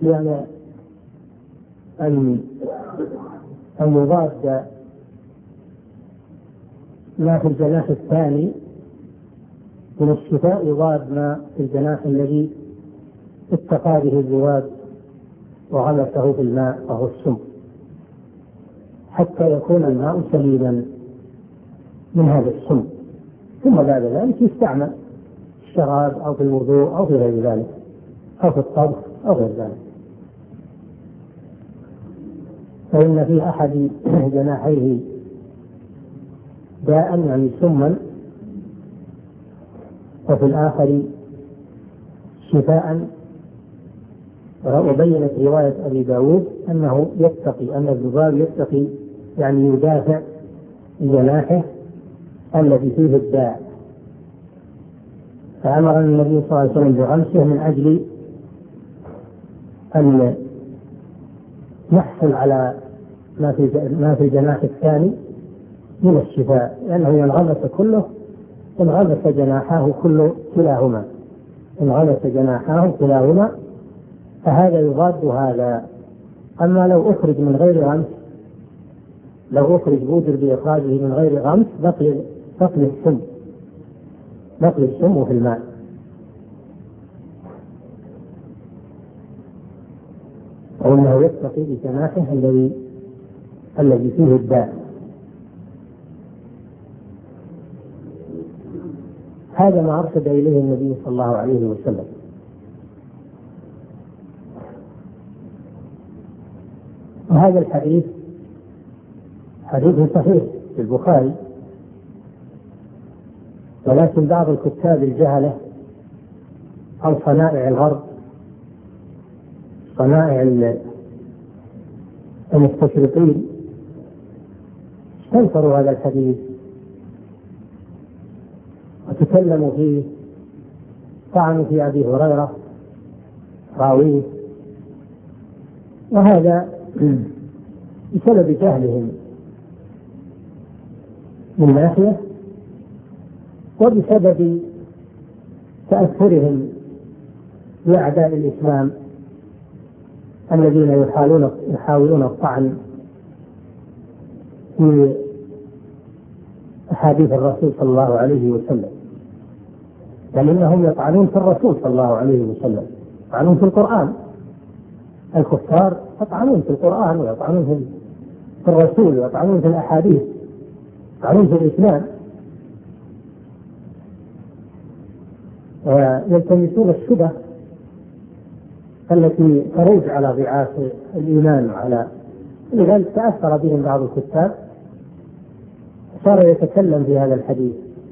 لأن أن يضاد ما في الجناح الثاني من الشفاء يضاد ما في الجناح الذي اتقى به الذباب وغمسه في الماء وهو السم، حتى يكون الماء سليما من هذا السم، ثم بعد ذلك يستعمل في الشراب أو في الوضوء أو في غير ذلك أو في الطبخ أو غير ذلك. فإن في أحد جناحيه داء يعني سما، وفي الآخر شفاء. وبينت رواية أبي داود أنه يتقي، أن الذباب يتقي يعني يدافع جناحه الذي فيه الداء، فأمر النبي صلى الله عليه وسلم بغمسه من أجل أن يحصل على ما في الجناح الثاني من الشفاء، لأنه ينغمس كله، انغمس جناحاه كلاهما، انغمس جناحاه كلاهما، فهذا يضاد هذا. أما لو أخرج من غير غمس، لو أخرج بودر بإخراجه من غير غمس بقي السم في الماء. وإنه يتقي بجناحه الذي فيه الداء. هذا ما أرشد إليه النبي صلى الله عليه وسلم. وهذا الحديث حديث صحيح في البخاري، ولكن بعض الكتاب الجهلة أو صنائع الغرب، صنائع المستشرقين، استنكروا هذا الحديث وتكلموا فيه، طعنوا في أبي هريرة راويه، وهذا بسبب جهلهم من ناحية، وبسبب تأثرهم بأعداء الإسلام الذين يحاولون الطعن في أحاديث الرسول صلى الله عليه وسلم، بل إنهم يطعنون في الرسول صلى الله عليه وسلم، يطعنون في القرآن. الكفار يطعنون في القرآن ويطعنون في الرسول ويطعنون في الأحاديث، يطعنون في الإسلام، ويلتمسون الشبه التي تروج على ضعاف الإيمان وعلى، لذلك تأثر بهم بعض الكتاب، صار يتكلم في هذا الحديث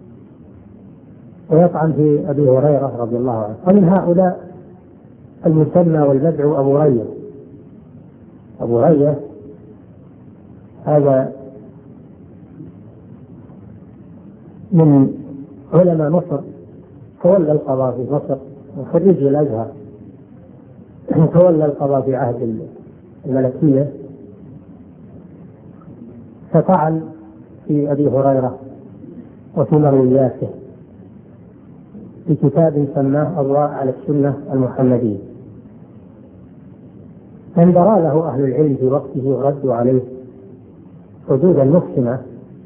ويطعن في أبي هريرة رضي الله عنه. ومن هؤلاء المسمى والمدعو أبو رية. أبو رية هذا من علماء مصر، تولى القضاء في مصر، من خريج الأزهر، تولى القضاء في عهد الملكية، فطعن في أبي هريرة وفي مروياته في كتاب سماه أضواء على السنة المحمدية، فانبرى له أهل العلم في وقته وردوا عليه ردودا محكمة،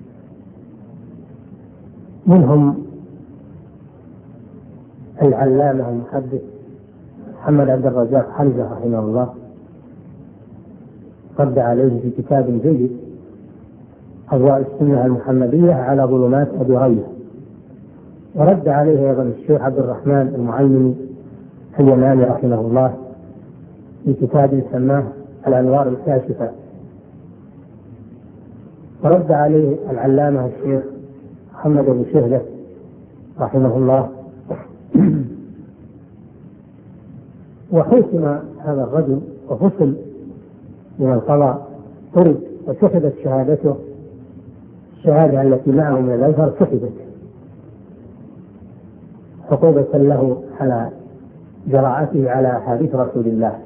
منهم العلامة المحدث محمد عبد الرزاق حمزة رحمه الله، رد عليه في كتاب جيد أضواء السنة المحمدية على ظلمات أبي رية. ورد عليه أيضا الشيخ عبد الرحمن المعيني اليماني رحمه الله في كتاب سماه الأنوار الكاشفة. ورد عليه العلامة الشيخ محمد بن شهلة رحمه الله. وحكم هذا الرجل وفصل من القضاء، طرد وسحبت شهادته، الشهادة التي معه من الأزهر سحبت عقوبة له على جراءته على أحاديث رسول الله.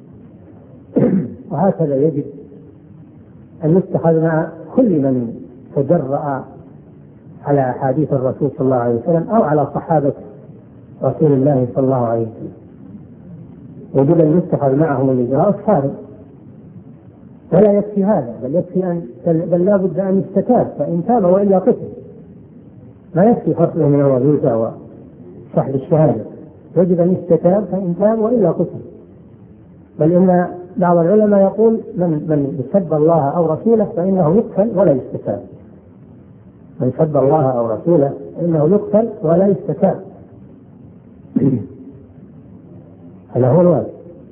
وهكذا يجب أن يتخذ مع كل من تجرأ على أحاديث الرسول صلى الله عليه وسلم أو على صحابة رسول الله صلى الله عليه وسلم. يجب أن يتخذ معهم الإجراء الصارم. ولا يكفي هذا، بل لا بد أن يستتاب، فإن تاب وإلا قتل. ما يكفي فصله من الوظيفة وسحب الشهادة، يجب أن يستتاب، فإن تاب وإلا قتل. بل إن بعض العلماء يقول من سب الله أو رسوله فإنه يقتل ولا يستتاب. من سب الله أو رسوله فإنه يقتل ولا يستتاب. هذا هو الواجب.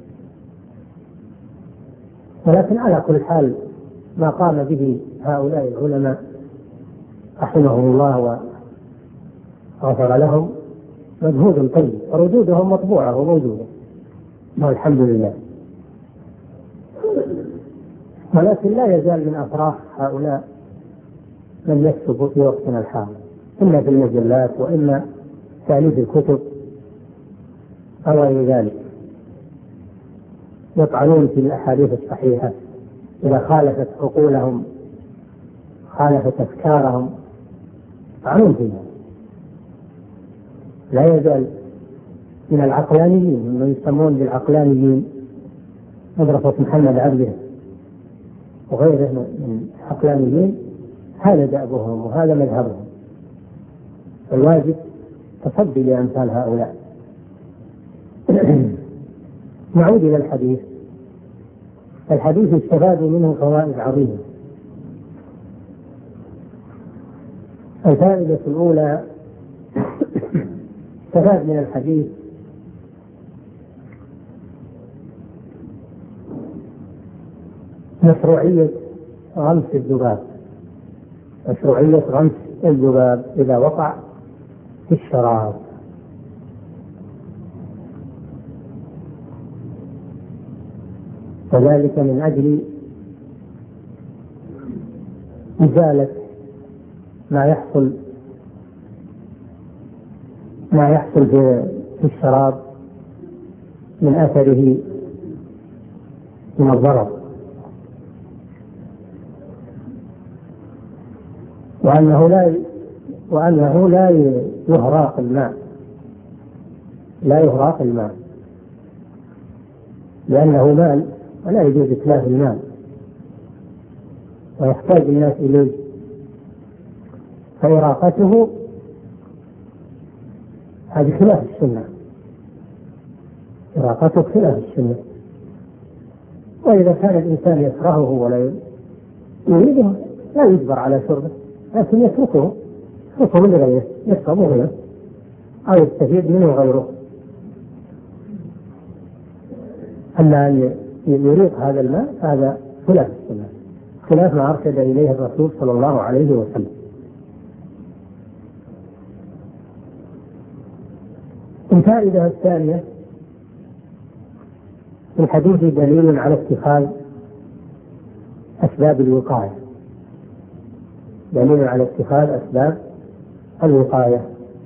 ولكن على كل حال ما قام به هؤلاء العلماء رحمهم الله وغفر لهم مجهود طيب، وردودهم مطبوعة وموجودة والحمد لله. ولكن لا يزال من أفراح هؤلاء من يكتب في وقتنا الحاضر، إما في المجلات وإما تأليف الكتب أو غير ذلك، يطعنون في الأحاديث الصحيحة إذا خالفت عقولهم، خالفت أفكارهم، يطعنون فيها. لا يزال من العقلانيين، من يسمون بالعقلانيين، مدرسة محمد عبده وغيره من العقلانيين، هذا دأبهم وهذا مذهبهم. الواجب تصدي لأمثال هؤلاء. نعود إلى الحديث. الحديث استفاد منه فوائد عظيمة. الفائدة الأولى: استفاد من الحديث مشروعية غمس الذباب، مشروعية غمس الذباب إذا وقع في الشراب، وذلك من أجل إزالة ما يحصل في الشراب من أثره من الضرر، وأنه لا يهراق الماء، لأنه مال ولا يجوز إتلاف المال ويحتاج الناس إليه، فإراقته هذه خلاف السنة، إراقته خلاف السنة. وإذا كان الإنسان يكرهه ولا يريده لا يجبر على شربه، لكن يتركه لغيره يشربه غيره أو يستفيد منه غيره. أما أن يريق هذا الماء هذا خلاف السنة، خلاف ما أرشد إليه الرسول صلى الله عليه وسلم. الفائدة الثانية: في الحديث دليل على اتخاذ أسباب الوقاية، دليل على اتخاذ أسباب الوقاية،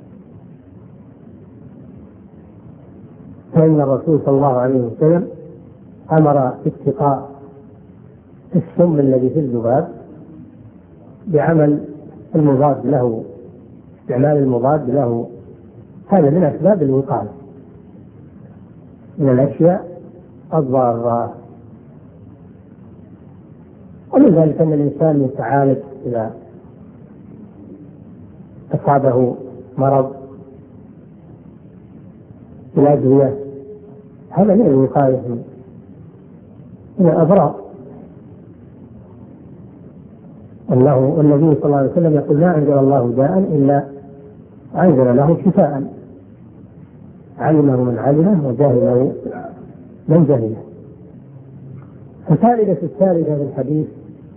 فإن الرسول صلى الله عليه وسلم أمر اتقاء السم الذي في الذباب بعمل المضاد له، استعمال المضاد له، هذا من أسباب الوقاية من الأشياء الضارة. ومن ذلك أن الإنسان يتعالج إذا أصابه مرض بالأدوية، هذا من الوقاية من الأضرار. والنبي صلى الله عليه وسلم يقول: لا أنزل الله داء إلا أنزل له شفاء، علمه من علمه وجهله من جهله. الفائدة الثالثة في الحديث: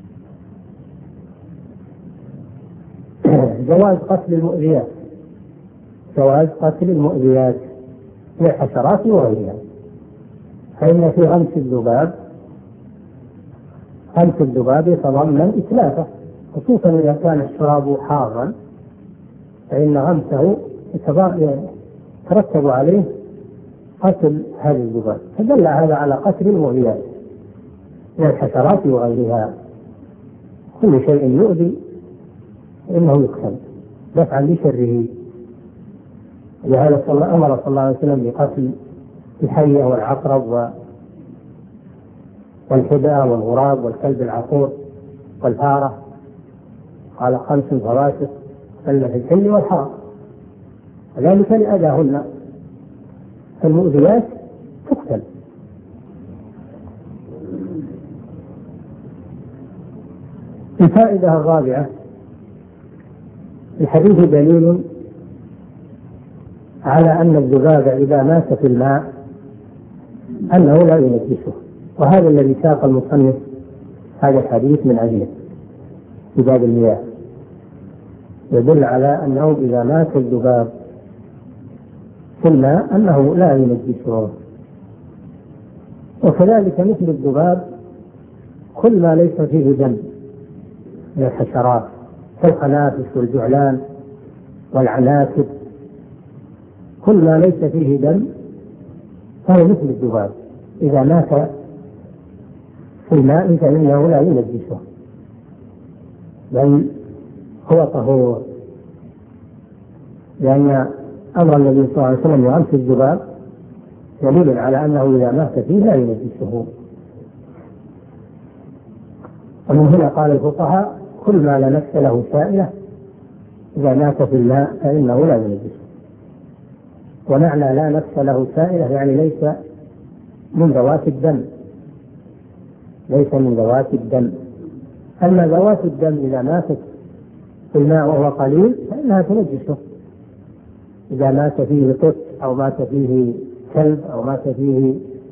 جواز قتل المؤذيات، جواز قتل المؤذيات من الحشرات وغيرها، فإن في غمس الذباب يتضمن إتلافه، خصوصا إذا كان الشراب حارا، فإن غمسه يترتب عليه قتل هذه الذباب، فدل هذا على قتل المؤذيات من الحشرات وغيرها. كل شيء يؤذي إنه يقتل دفعا لشره. لهذا أمر صلى الله عليه وسلم بقتل الحية والعقرب والحداء والغراب والكلب العقور والفارة، قال 5 فواسق سلة في الحل والحرام، وذلك لأذاهن، فالمؤذيات تقتل. الفائدة الرابعة: الحديث دليل على أن الذباب إذا مات في الماء أنه لا ينجسه، وهذا الذي ساق المصنف هذا الحديث من أجله في باب المياه، يدل على أنه إذا مات الذباب في الماء أنه لا ينجسه. وكذلك مثل الذباب كل ما ليس فيه دم من الحشرات كالخنافس والجعلان والعناكب، كل ما ليس فيه دم فهو مثل الذباب، إذا مات في الماء فإنه لا ينجسه بل هو طهور، لأن أمر النبي صلى الله عليه وسلم بغمس الذباب دليل على أنه إذا مات فيه لا ينجسه. ومن هنا قال الفقهاء: كل ما لا نفس له سائلة إذا مات في الماء فإنه لا ينجسه. ومعنى لا نفس له سائلة يعني ليس من ذوات الدم، ليس من ذوات الدم. أما ذوات الدم إذا ماتت في الماء وهو قليل فإنها تنجسه، إذا مات فيه قط أو مات فيه كلب أو مات فيه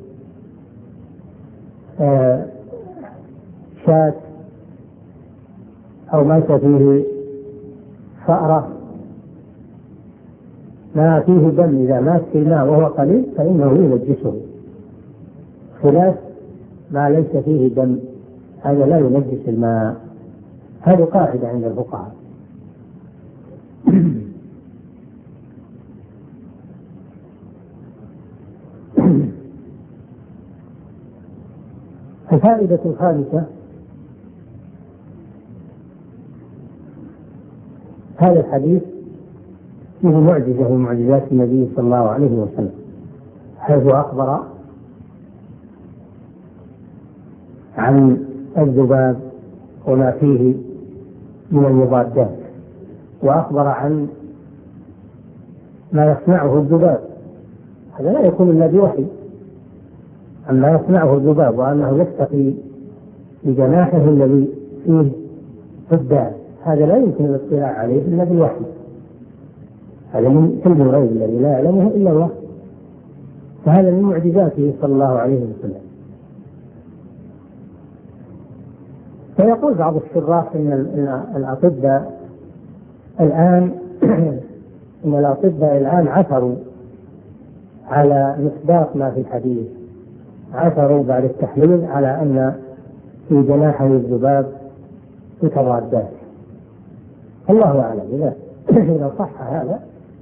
شاة أو مات فيه فأرة، ما فيه دم إذا مات في الماء وهو قليل فإنه ينجسه، خلاف ما ليس فيه دم هذا لا ينجس الماء. هذه قاعدة عند الفقهاء. الفائدة الخامسة: هذا الحديث فيه معجزة من معجزات النبي صلى الله عليه وسلم، حيث أخبر عن الذباب وما فيه من المضادات، وأخبر عن ما يصنعه الذباب، هذا لا يكون إلا بوحي، عما يصنعه الذباب وأنه يستقي بجناحه الذي فيه ضدان، هذا لا يمكن الاطلاع عليه إلا بالوحي، هذا من علم الغيب الذي لا يعلمه إلا الله، فهذا من معجزاته صلى الله عليه وسلم. فيقول بعض الشراح إن الأطباء الآن إن الأطباء الآن عثروا على مصداق ما في الحديث، عثروا بعد التحليل على أن في جناحي الذباب متضادات، الله أعلم إذا صح هذا،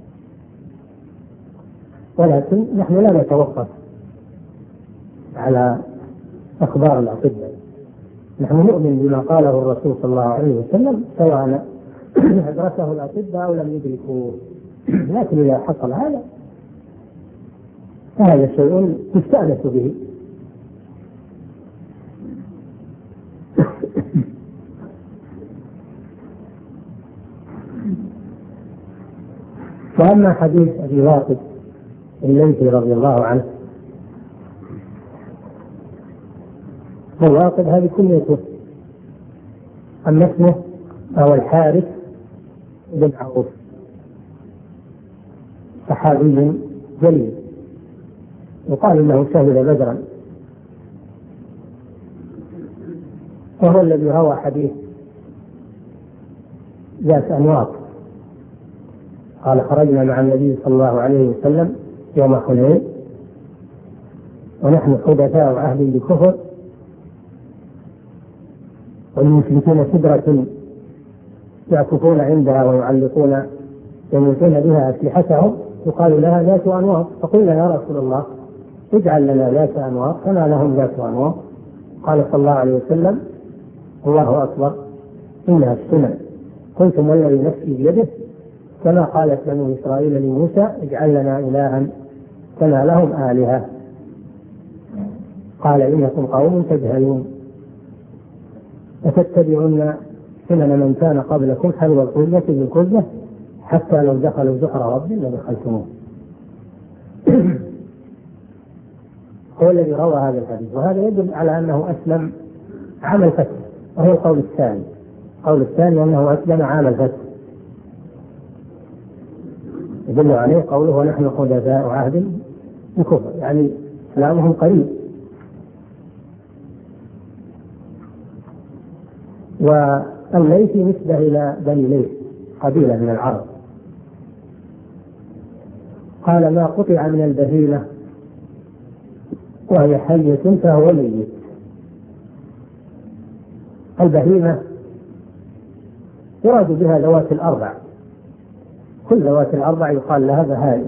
ولكن نحن لا نتوقف على أخبار الأطباء، نحن نؤمن بما قاله الرسول صلى الله عليه وسلم سواء أدركه الأطباء أو لم يدركوه، لكن إذا حصل هذا فهذا شيء تستأنس به. وأما حديث أبي واقد الليثي رضي الله عنه، واقد هذه كنيته، أما اسمه فهو الحارث بن عوف، صحابي جليل، وقال إنه شهد بدرا، وهو الذي روى حديث ذات أنواط، قال: خرجنا مع النبي صلى الله عليه وسلم يوم حنين ونحن حدثاء عهد بكفر، والمشركين سدرة يعكفون عندها ويعلقون يموتون بها أسلحتهم، يقال لها ذات أنواط، فقلنا: يا رسول الله اجعل لنا ذات أنواط كما لهم ذات أنواط. قال صلى الله عليه وسلم: الله أكبر، إنها السنن، قلتم والذي نفسي بيده، كما قالت بنو إسرائيل لموسى: اجعل لنا إلها كما لهم آلهة. قال إنكم قوم تجهلون أتتبعون سنن من كان قبلكم حذو القذة بالقذة حتى لو دخلوا زحر رب لدخلتموه. هو الذي روى هذا الحديث، وهذا يدل على أنه أسلم عام الفتح، وهو القول الثاني. القول الثاني أنه أسلم عام الفتح، يدل عليه قوله ونحن حدثاء عهد بكفر، يعني إسلامهم قريب. والليث نسبة إلى بني ليث، قبيلة من العرب. قال ما قطع من البهيمة وهي حية فهو ميت. البهيمة يراد بها ذوات الأربع، كل ذوات الأربع يقال لها بهائم.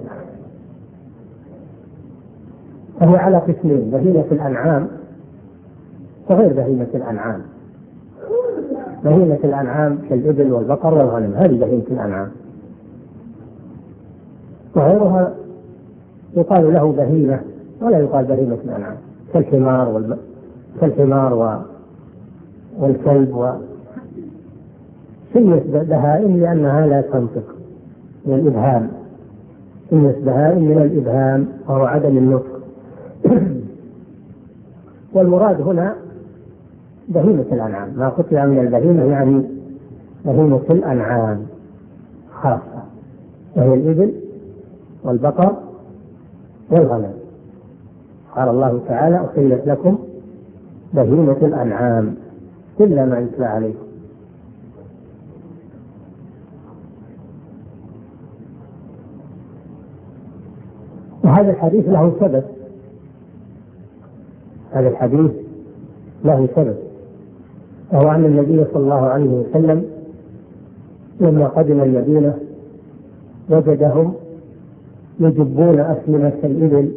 فهي على قسمين: بهيمة الأنعام وغير بهيمة الأنعام. بهيمة الأنعام كالإبل والبقر والغنم، هذه بهيمة الأنعام. وغيرها يقال له بهيمة ولا يقال بهيمة الأنعام، كالحمار والكلب. سميت بهائم لأنها لا تنطق من الإبهام، سميت بهائم من الإبهام وهو عدم النطق. والمراد هنا بهيمة الأنعام، ما قطع من البهيمة يعني بهيمة الأنعام خاصة، وهي الإبل والبقر والغنم. قال الله تعالى أحلت لكم بهيمة الأنعام إلا ما يتلى عليكم. وهذا الحديث له سبب، هذا الحديث له سبب، وهو أن النبي صلى الله عليه وسلم لما قدم المدينة وجدهم يجبون أسلمة الإبل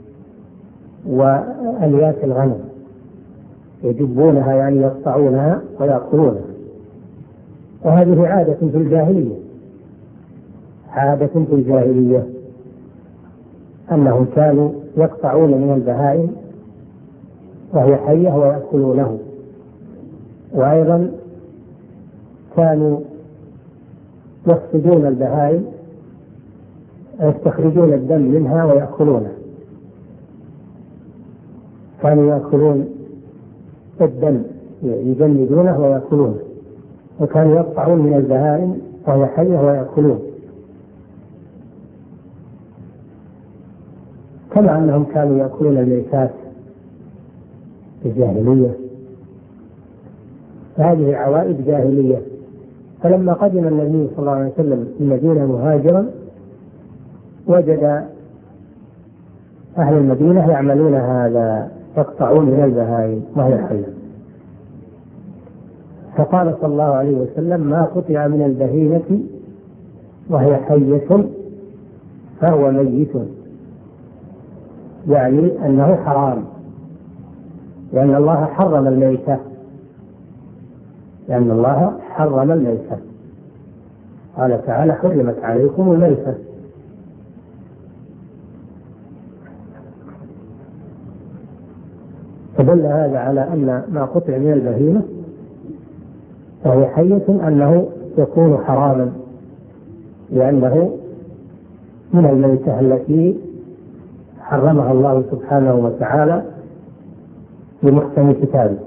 وألياس الغنم، يجبونها يعني يقطعونها ويأكلونها. وهذه عادة في الجاهلية، عادة في الجاهلية أنهم كانوا يقطعون من البهائم وهي حية ويأكلونه. وأيضا كانوا يفسدون البهائم، يستخرجون الدم منها ويأكلونه. كانوا يأكلون الدم، يجلدونه ويأكلونه، وكانوا يقطعون من البهائم وهي حية ويأكلون، كما أنهم كانوا يأكلون الميتات في الجاهلية. هذه عوائد جاهلية. فلما قدم النبي صلى الله عليه وسلم المدينة مهاجرا وجد أهل المدينة يعملون هذا، يقطعون من البهائم وهي حية. فقال صلى الله عليه وسلم ما قطع من البهيمة وهي حية فهو ميت، يعني أنه حرام، لأن الله حرم الميتة، لأن الله حرم الميتة. قال تعالى حرمت عليكم الميتة. فدل هذا على أن ما قطع من البهيمة وهي حية أنه يكون حراما، لأنه من الميتة التي حرمها الله سبحانه وتعالى بمحكم كتابه.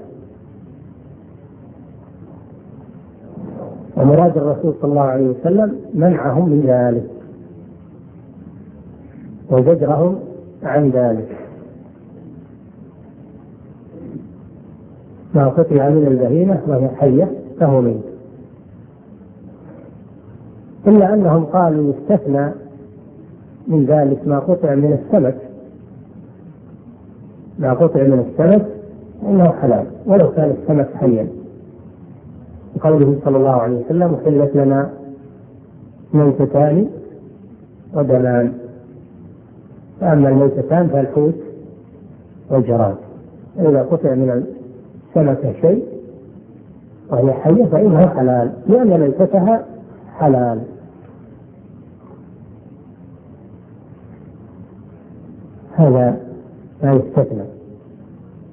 ومراد الرسول صلى الله عليه وسلم منعهم من ذلك وزجرهم عن ذلك. ما قطع من البهيمة وهي حية فهو ميت. إلا أنهم قالوا يستثنى من ذلك ما قطع من السمك، ما قطع من السمك إنه حلال ولو كان السمك حيا، بقوله صلى الله عليه وسلم أحلت لنا ميتتان ودمان. فأما الميتتان فالحوت والجراد. إذا قطع من السمكة شيء وهي حية فإنها حلال، لأن ميتتها حلال. هذا ما يستثنى.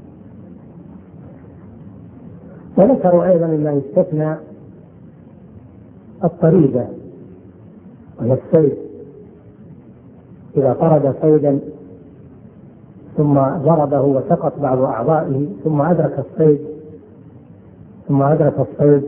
وذكروا أيضا ما يستثنى الطريدة وهي الصيد، إذا طرد صيدا ثم ضربه وسقط بعض أعضائه ثم أدرك الصيد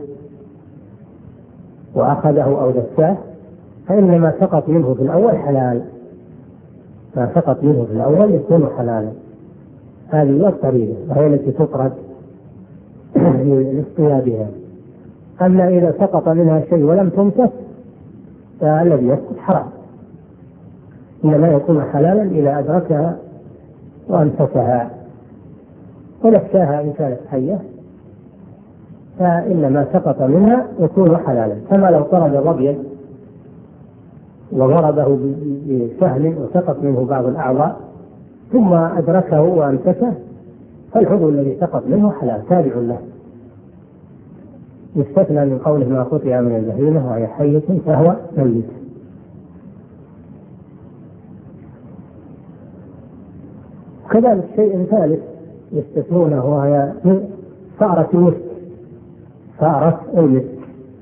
وأخذه أو دساه، فإن ما سقط منه في الأول حلال، ما سقط منه في الأول يكون حلالا. هذه هي الطريقة وهي التي تطرد لاصطيادها. أما إذا سقط منها شيء ولم تمسك فالذي يسقط حرام، إنما يكون حلالا إذا أدركها وأمسكها. ونفسها إن كانت حية فإن ما سقط منها يكون حلالا، كما لو طرد ظبيا وضربه بسهم وسقط منه بعض الأعضاء ثم أدركه وأمسكه، فالعضو الذي سقط منه حلال تابع له. يستثنى من قوله ما قطع من البهيمة وهي حية فهو ميت. كذلك شيء ثالث يستثنونه وهي فأرة المسك. فأرة المسك،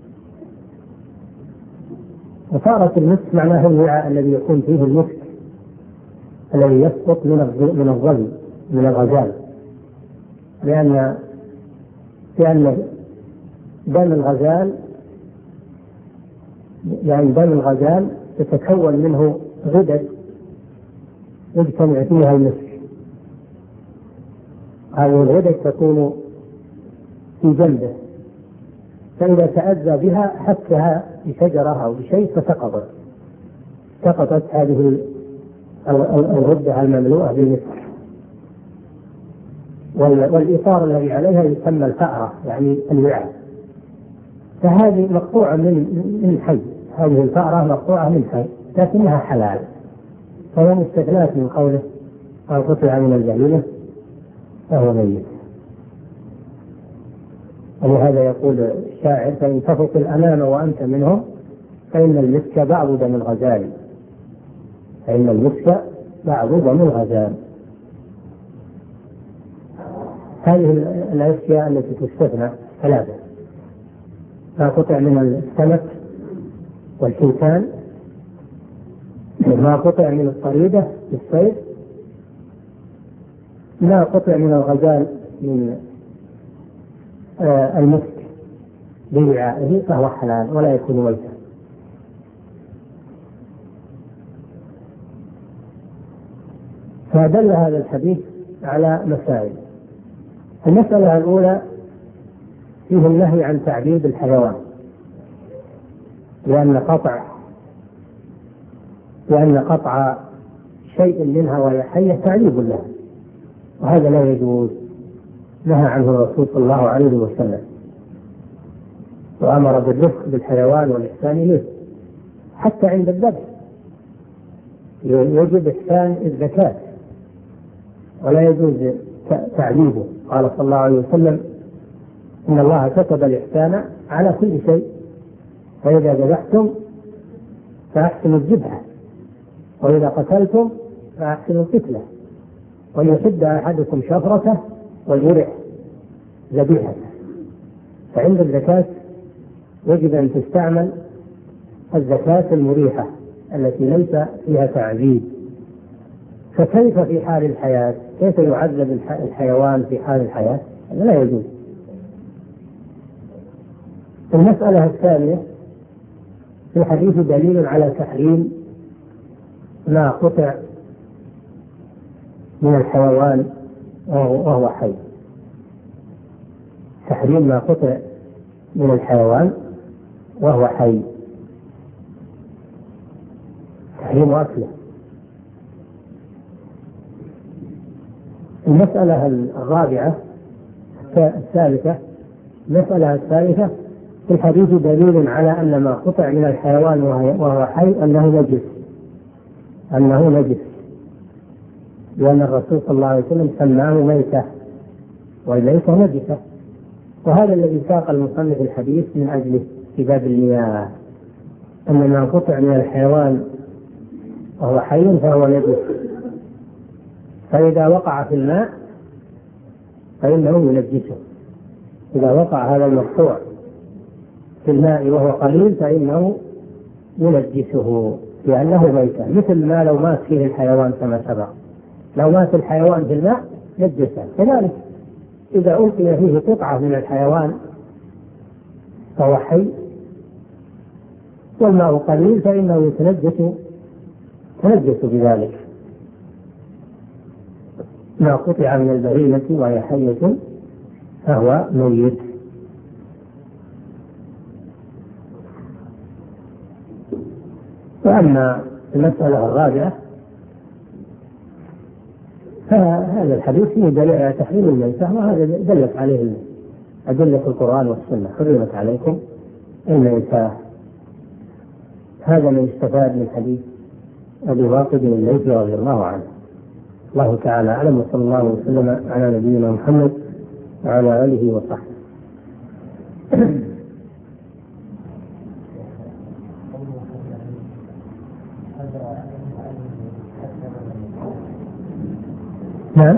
وفأرة المسك معناه الوعاء الذي يكون فيه المسك الذي يسقط من الظل من الغزال، لأن دم الغزال تتكون منه غدد يجتمع فيها المسك. هذه الغدد تكون في جنبه، فإذا تأذى بها حكها بشجرة أو بشيء سقطت هذه الغدة المملوءة بالمسك. والإطار الذي عليها يسمى الفأرة يعني الوعاء، فهذه مقطوعة من حي، هذه الفأرة مقطوعة من حي لكنها حلال، فهي مستثناة من قوله ما قطع من البهيمة فهو ميت. ولهذا يقول الشاعر فإن تفق الأمام وأنت منهم فإن المسك بعض دم الغزال، فإن المسك بعض دم الغزال. هذه الأشياء التي تستثنى ثلاثة: ما قطع من السمك والحيتان، ما قطع من الطريدة بالصيد، ما قطع من الغزال من المسك بوعائه فهو حلال ولا يكون ميتا. فدل هذا الحديث على مسائل. المسألة الأولى فيه النهي عن تعذيب الحيوان، لأن قطع شيء منها وهي حية تعذيب لها، وهذا لا يجوز، نهى عنه الرسول صلى الله عليه وسلم، وأمر بالرفق بالحيوان والإحسان إليه حتى عند الذبح. يجب إحسان الزكاة ولا يجوز تعذيبه. قال صلى الله عليه وسلم إن الله كتب الإحسان على كل شيء، فإذا ذبحتم فأحسنوا الذبح، وإذا قتلتم فأحسنوا القتلة، وليحد أحدكم شفرته وليرح ذبيحته. فعند الزكاة يجب أن تستعمل الزكاة المريحة التي ليس فيها تعذيب. فكيف في حال الحياة؟ كيف يعذب الحيوان في حال الحياة؟ هذا لا يجوز. المسألة الثانية في الحديث دليل على تحريم ما قطع من الحيوان وهو حي، تحريم ما قطع من الحيوان وهو حي، تحريم أكله. المسألة الرابعة الثالثة، المسألة الثالثة في الحديث دليل على أن ما قطع من الحيوان وهو حي أنه نجس، لأن الرسول صلى الله عليه وسلم سماه ميتة والميتة نجسة، وهذا الذي ساق المصنف الحديث من أجله في باب المياه، أن ما قطع من الحيوان وهو حي فهو نجس، فإذا وقع في الماء فإنه ينجسه. إذا وقع هذا المقطوع في الماء وهو قليل فإنه ينجسه لأنه ميتة، مثل ما لو مات فيه الحيوان كما سبق، لو مات الحيوان في الماء نجسه. كذلك إذا ألقي فيه قطعة من الحيوان فهو حي والماء قليل فإنه يتنجس بذلك. ما قطع من البهيمة وهي حية فهو ميت. وأما المسألة الرابعة فهذا الحديث فيه دليل على تحريم الميتة، وهذا دلت عليه أدلة القرآن والسنة. حرمت عليكم الميتة. هذا ما يستفاد من حديث أبي واقد الليثي رضي الله عنه. الله تعالى أعلم، وصلى الله وسلم على نبينا محمد وعلى آله وصحبه. نعم،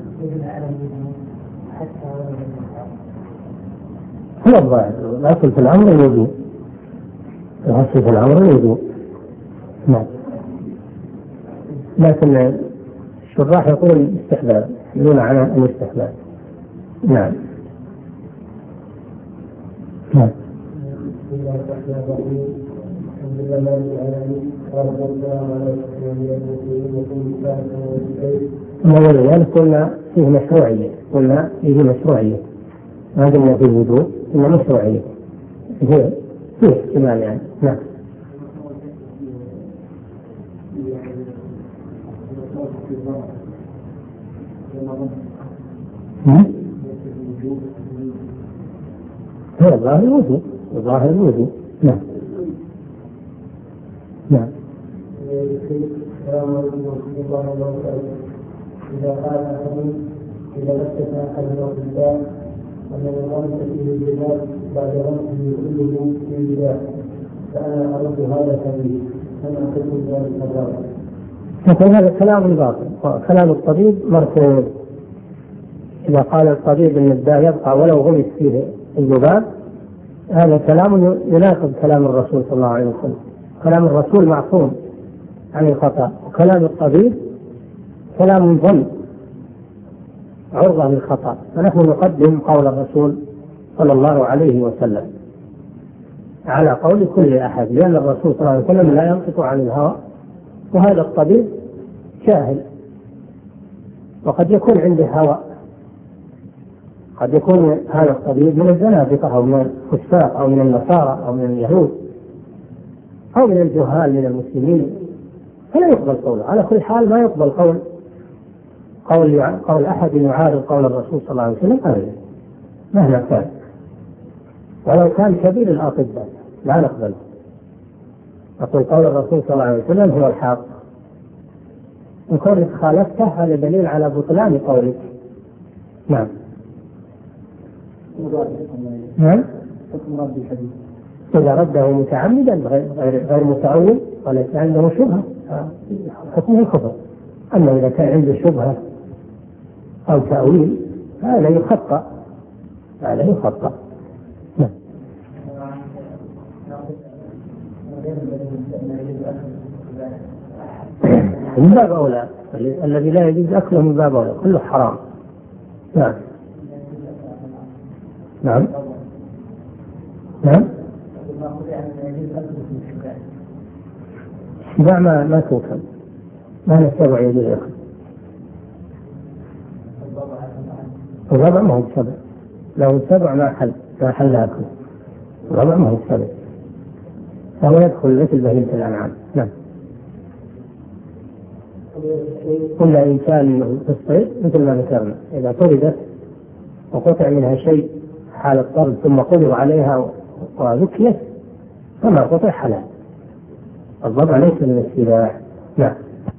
هو الظاهر الأصل في الأمر الوجوب، الأصل في الأمر الوجوب. نعم، لكن الشراح يقول الاستحباب، يقولون على الاستحباب. نعم. نعم. ولذلك قلنا فيه مشروعية، ما قلنا فيه وجوب، إنه مشروعية، فيه احتمال يعني. نعم. هو الظاهر الوجوب، الظاهر الوجوب. نعم. نعم. إذا قال أحد إذا مسك أحد الرجال أن الرمس فيه الجبال بعد رمسه كله في الجبال فأنا أرد هذا الحديث فما حكم ذلك الرأي؟ لكن هذا كلام باطل، كلام الطبيب مرفوض. إذا قال الطبيب أن الداء يبقى ولو غمس فيه الذباب، هذا كلام يناقض كلام الرسول صلى الله عليه وسلم. كلام الرسول معصوم عن الخطأ، وكلام الطبيب كلام ظن عرضة للخطأ. فنحن نقدم قول الرسول صلى الله عليه وسلم على قول كل أحد، لأن الرسول صلى الله عليه وسلم لا ينطق عن الهوى، وهذا الطبيب جاهل وقد يكون عنده هوى، قد يكون هذا الطبيب من الزنادقة أو من الفساق أو من النصارى أو من اليهود أو من الجهال من المسلمين، فلا يقبل قوله. على كل حال ما يقبل قول أحد يعارض قول الرسول صلى الله عليه وسلم أبدا مهما كان، ولو كان كبير الأطباء لا نقبله. أقول قول الرسول صلى الله عليه وسلم هو الحق، إن كنت خالفته هذا دليل على بطلان قولك. نعم. نعم. إذا رده متعمدا غير متأول وليس عنده شبهة حكمه الكفر. أما إذا كان عنده شبهة أو تأويل هذا يخطأ. نعم. من باب أولى، الذي لا يجوز أكله من باب أولى، كله حرام. نعم. نعم. نعم. السباع ما توكل، ما السبع يجوز أكله. الربع ما هو السبع، لو السبع ما حل أكله. الربع ما هو السبع، فهو يدخل مثل بهيمة الأنعام. نعم. كل إنسان في الصيد مثل ما ذكرنا، إذا طردت وقطع منها شيء حال الطرد ثم قدر عليها وذكيت فما قطع حلال. الضبع ليس من السباع. نعم.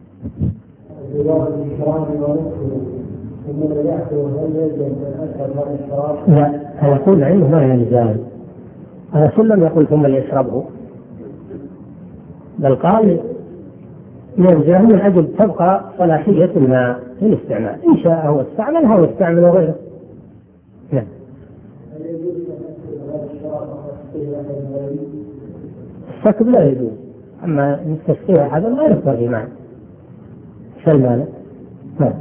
لا، هذا يقول عنه ما يلزم، هذا سلم يقول ثم ليشربه، بل قال يلزم من أجل تبقى صلاحية الماء في الاستعمال، إن شاء هو استعملها واستعمل غيره. نعم. السكب لا يجوز، أما تسقيه هذا لا ينبغي معه. سلمان نعم.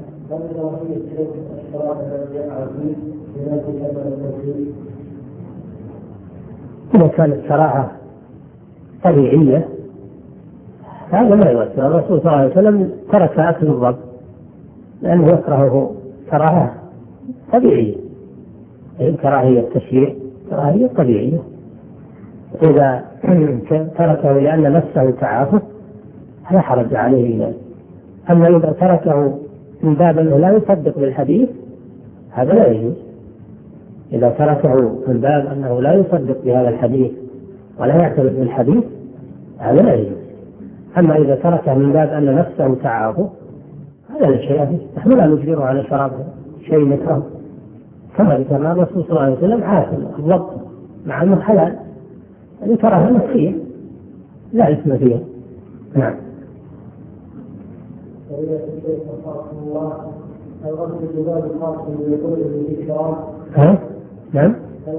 إذا كانت شراعة طبيعية هذا لا يؤثر. الرسول صلى الله عليه وسلم ترك أكل الضب لأنه يكرهه كراهة طبيعية، كراهية التشريع، كراهية طبيعية. إذا تركه لأن نفسه تعافه لا حرج عليه ذلك. أما إذا تركه من باب أنه لا يصدق بالحديث هذا لا يجوز. إذا تركه من باب أنه لا يصدق بهذا الحديث ولا يعترف بالحديث هذا لا يجوز. أما إذا تركه من باب أن نفسه تعافه هذا لا شيء فيه. نحن لا نجبره على شراب شيء نكره، كما ذكرنا الرسول صلى الله عليه وسلم عافى الضبط مع أنه حلال، هذه كراهة نفسية لا إثم فيها. نعم. نعم.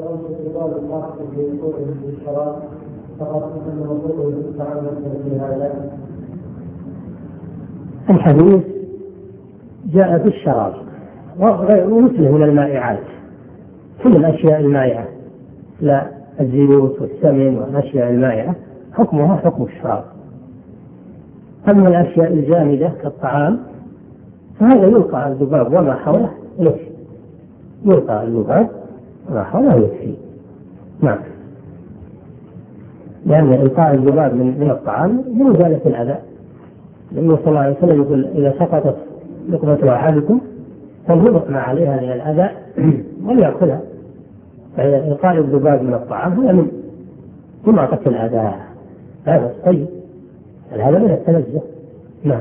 الحديث جاء في الشراب ومثله من المائعات، كل الأشياء المائعة، لا الزيوت والسمن والأشياء المائعة حكمها حكم الشراب. أما الأشياء الجامدة كالطعام فهذا يلقى الذباب وما حوله يكفي، يلقى الذباب وما حوله يكفي. نعم. لأن إلقاء الذباب من الطعام من إزالة الأذى. النبي صلى الله عليه وسلم يقول إذا سقطت لقمة أحدكم فليلق ما عليها من الأذى وليأكلها. فإلقاء الذباب من الطعام هو من إماطة الأذى، هذا طيب، هذا من التنزه. نعم.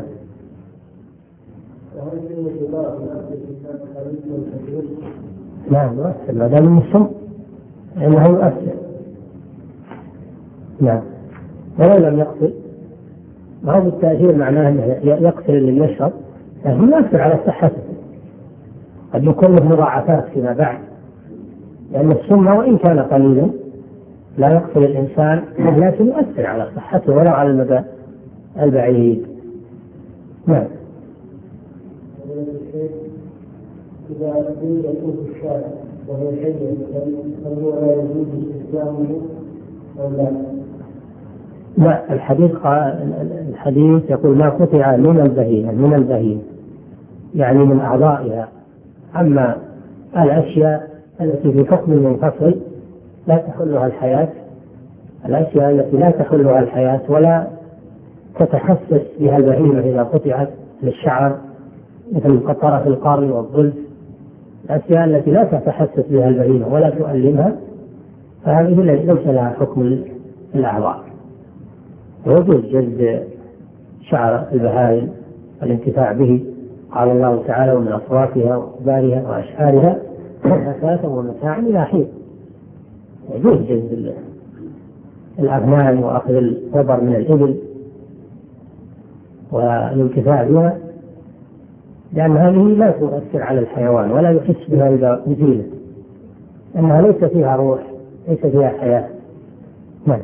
نعم يؤثر ما دام من السم إنه يؤثر. نعم. ولو لم يقتل، ما هو بالتأثير معناه أنه يقتل اللي يشرب، لكن يؤثر على صحته، قد يكون له مضاعفات فيما بعد، لأن السم وإن كان قليلا لا يقتل الإنسان لكن يؤثر على صحته ولو على المدى البعيد. نعم. إذا قيل يكون الشارع وهو حي فهو لا يجوز استخدامه أو لا؟ لا، الحديث يقول ما قطع من البهيمة يعني من أعضائها. أما الأشياء التي في حكم منفصل لا تحلها الحياة، الأشياء التي لا تحلها الحياة ولا تتحسس بها البهيمة إذا قطعت للشعر مثل قطرة القرن والظلف، الأشياء التي لا تتحسس بها البهيمة ولا تؤلمها فهذه ليس لها حكم الأعضاء. ويجوز جلد شعر البهائم والانتفاع به، قال الله تعالى ومن أصوافها وأخبارها وأشعارها أثاثا ومتاعا إلى حين. يجوز جلد الأغنام وأخذ الوبر من الإبل والانتفاع بها، لأن هذه لا تؤثر على الحيوان ولا يحس بها إذا أزيلت، أنها ليس فيها روح، ليس فيها حياة. نعم.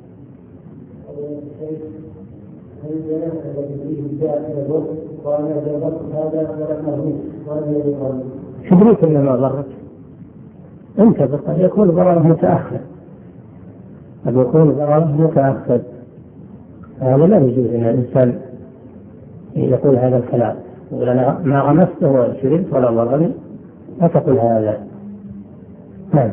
شدريك إنما ضرت أنت، قد يكون ضرره متأخر، هذا لا يجوز أن الإنسان يقول هذا الكلام، يقول أنا ما غمسته وشربت ولا ضرني، لا تقول هذا. نعم.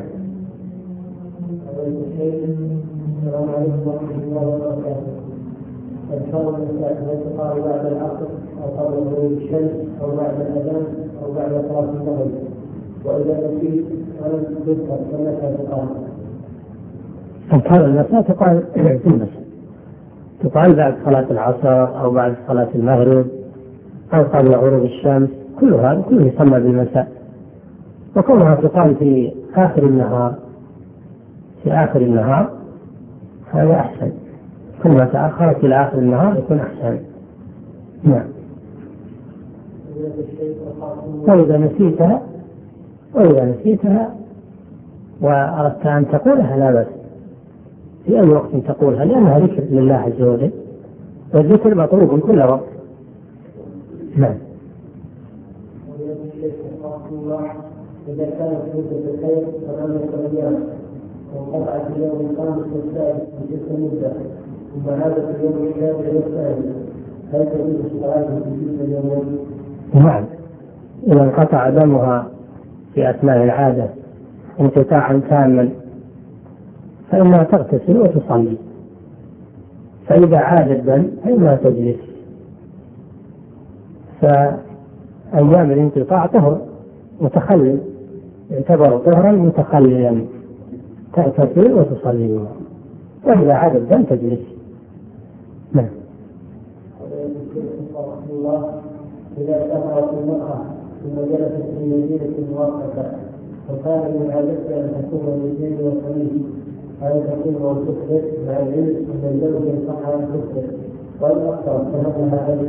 الفرق التي قال بعد العصر أو قبل غروب الشمس أو بعد الأذان أو بعد صلاة المغرب، وإذا نسيت فلم تذكر فمتى تقال؟ أذكار المساء تقال في المساء، تقال بعد صلاة العصر أو بعد صلاة المغرب أو قبل غروب الشمس، كل هذا كله يسمى بالمساء. وكونها تقال في آخر النهار هذا أحسن، كل ما تأخرت إلى آخر النهار يكون أحسن. نعم. وإذا نسيتها وأردت أن تقولها لا بأس، في أي وقت تقولها، لأنها ذكر لله عز وجل، والذكر مطلوب كل وقت. نعم. إذا كانت مدة الخير فلم يتغير وانقطعت في اليوم الخامس والسادس من تلك المدة ثم عادت في اليوم السابع والثامن، هل تجوز الصلاة في تلك اليومين؟ نعم، إذا انقطع دمها في أثناء العادة انقطاعا تاما فإنها تغتسل وتصلي، فإذا عاد الدم فإنها تجلس، فأيام الانقطاع طهر متخلل، يعتبر طهرا متخللا، تغتسل وتصلي، وإذا عاد الدم تجلس. نعم. إذا سافرت المرأة ثم جلست في مدينة مؤقتة وكان من عادتها أن تكون الاثنين والخميس، هل تكون وتكثر مع العلم أن الزوج ينصح أن تكثر والأكثر فهل هذا؟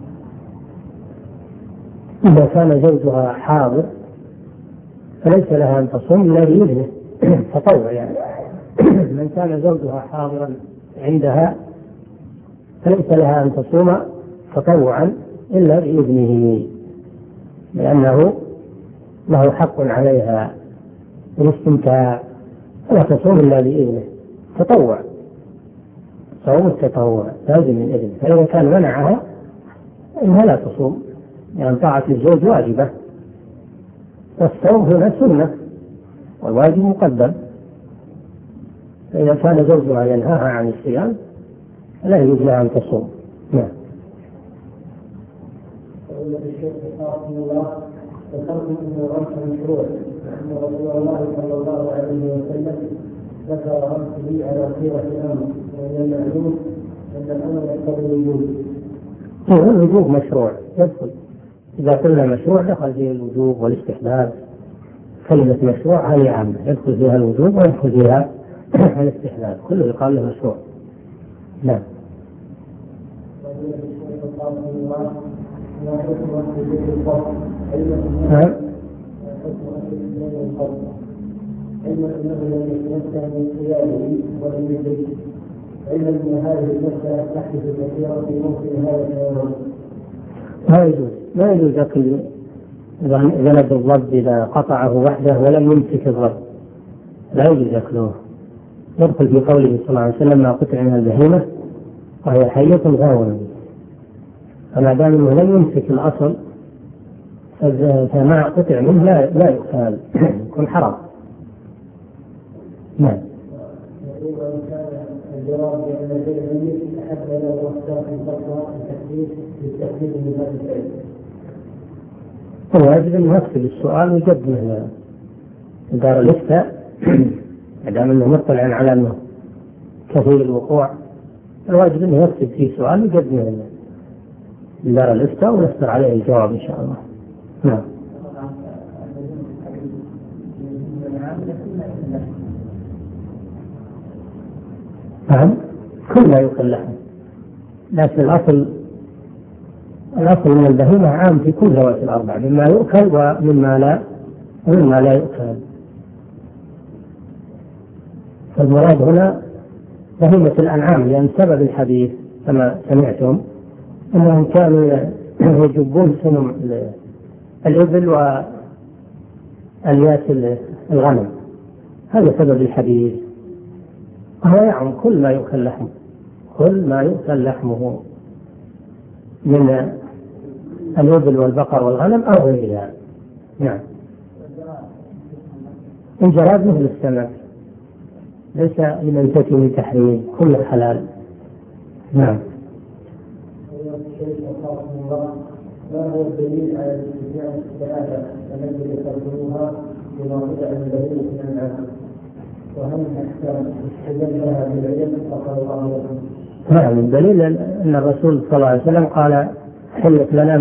إذا كان زوجها حاضر فليس لها أن تصوم إلا بإذنه تطوع، يعني من كان زوجها حاضرا عندها فليس لها أن تصوم تطوعا إلا بإذنه، لأنه له حق عليها بالاستمتاع، ولا تصوم إلا بإذنه تطوع، صوم التطوع لازم من إذنه، فإذا كان منعها إنها لا تصوم، يعني طاعة الزوج واجبة، والصوم هنا سنة والواجب مقدم، فإذا كان زوجها ينهاها عن الصيام لا يجوز لها أن تصوم. نعم. ذكرت أن الرمس مشروع، وأن رسول الله صلى الله عليه وسلم ذكر رمسه على صيغة الأمر، ومن المعلوم أن الأمر يقتضي الوجوب. الوجوب مشروع يدخل، إذا قلنا مشروع دخل فيه الوجوب والاستحباب، كلمة مشروع هذه عامة يدخل فيها الوجوب ويدخل فيها الاستحباب، كله يقال له مشروع. نعم. نعم. علما انه لم يتمكن من قيامه ولم يدرك، علما ان هذه المساله تحدث كثيرا في ممكن هذا الحيوان. لا يجوز اكل ذنب الضب اذا قطعه وحده ولم يمسك الضب، لا يجوز اكله، يدخل في قوله صلى الله عليه وسلم ما قطع من البهيمه وهي حيه غاويه، فما دام انه لم يمسك الاصل فما قطع منه لا يؤكل، يكون حرام. نعم. وإن كان الجواب بأن البيع الميت أحب إلى الوثاق الفتوى للتحديد من هذا الفعل. هو يجب أن يكتب السؤال ويقدمه لدار الإفتاء، ما دام أنه مطلع على أنه كثير الوقوع، الواجب أنه يكتب فيه سؤال ويقدمه لدار الإفتاء ونصدر عليه الجواب إن شاء الله. نعم. نعم، كل ما يؤكل لحم، لكن الأصل من البهيمة عام في كل ذوات الأربع، مما يؤكل ومما لا يؤكل. فالمراد هنا بهيمة الأنعام، لأن سبب الحديث كما سمعتم أنهم كانوا يجبون سنم الإبل والياس الغنم، هذا سبب الحديث، وهو يعم كل ما يؤكل لحمه، كل ما يؤكل لحمه من الإبل والبقر والغنم أو غيرها. نعم. الجراد مثل السمك ليس لميتته تحريم، كل حلال. نعم. ما هو الدليل على الاستثناء الثلاثة التي ذكرتموها بما وضع الدليل من العام، وهل استدل لها بالعلم فقال الله لكم؟ نعم، الدليل أن الرسول صلى الله عليه وسلم قال حلت لنا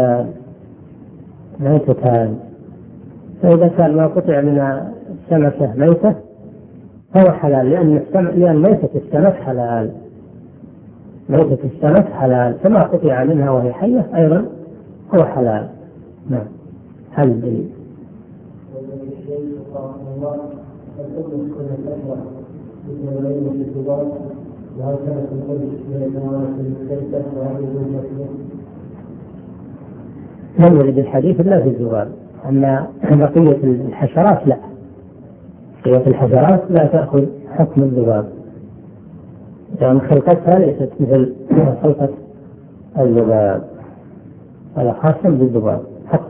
ميتتان، فإذا كان ما قطع من السمكة ميتة فهو حلال، لأن ميتة السمك حلال، ميتة السمك حلال، فما قطع منها وهي حية أيضا هو حلال. نعم، هذا الدليل. مثل غيره في الكبار، وهل كانت القدس من الجماعات المختلفة وهل يجوز مسلم؟ لم يرد الحديث إلا في الذباب، أما بقية الحشرات لا، بقية الحشرات لا تأخذ حكم الذباب، لأن خلقتها ليست مثل خلقة الذباب، هذا خاص بالذباب حق.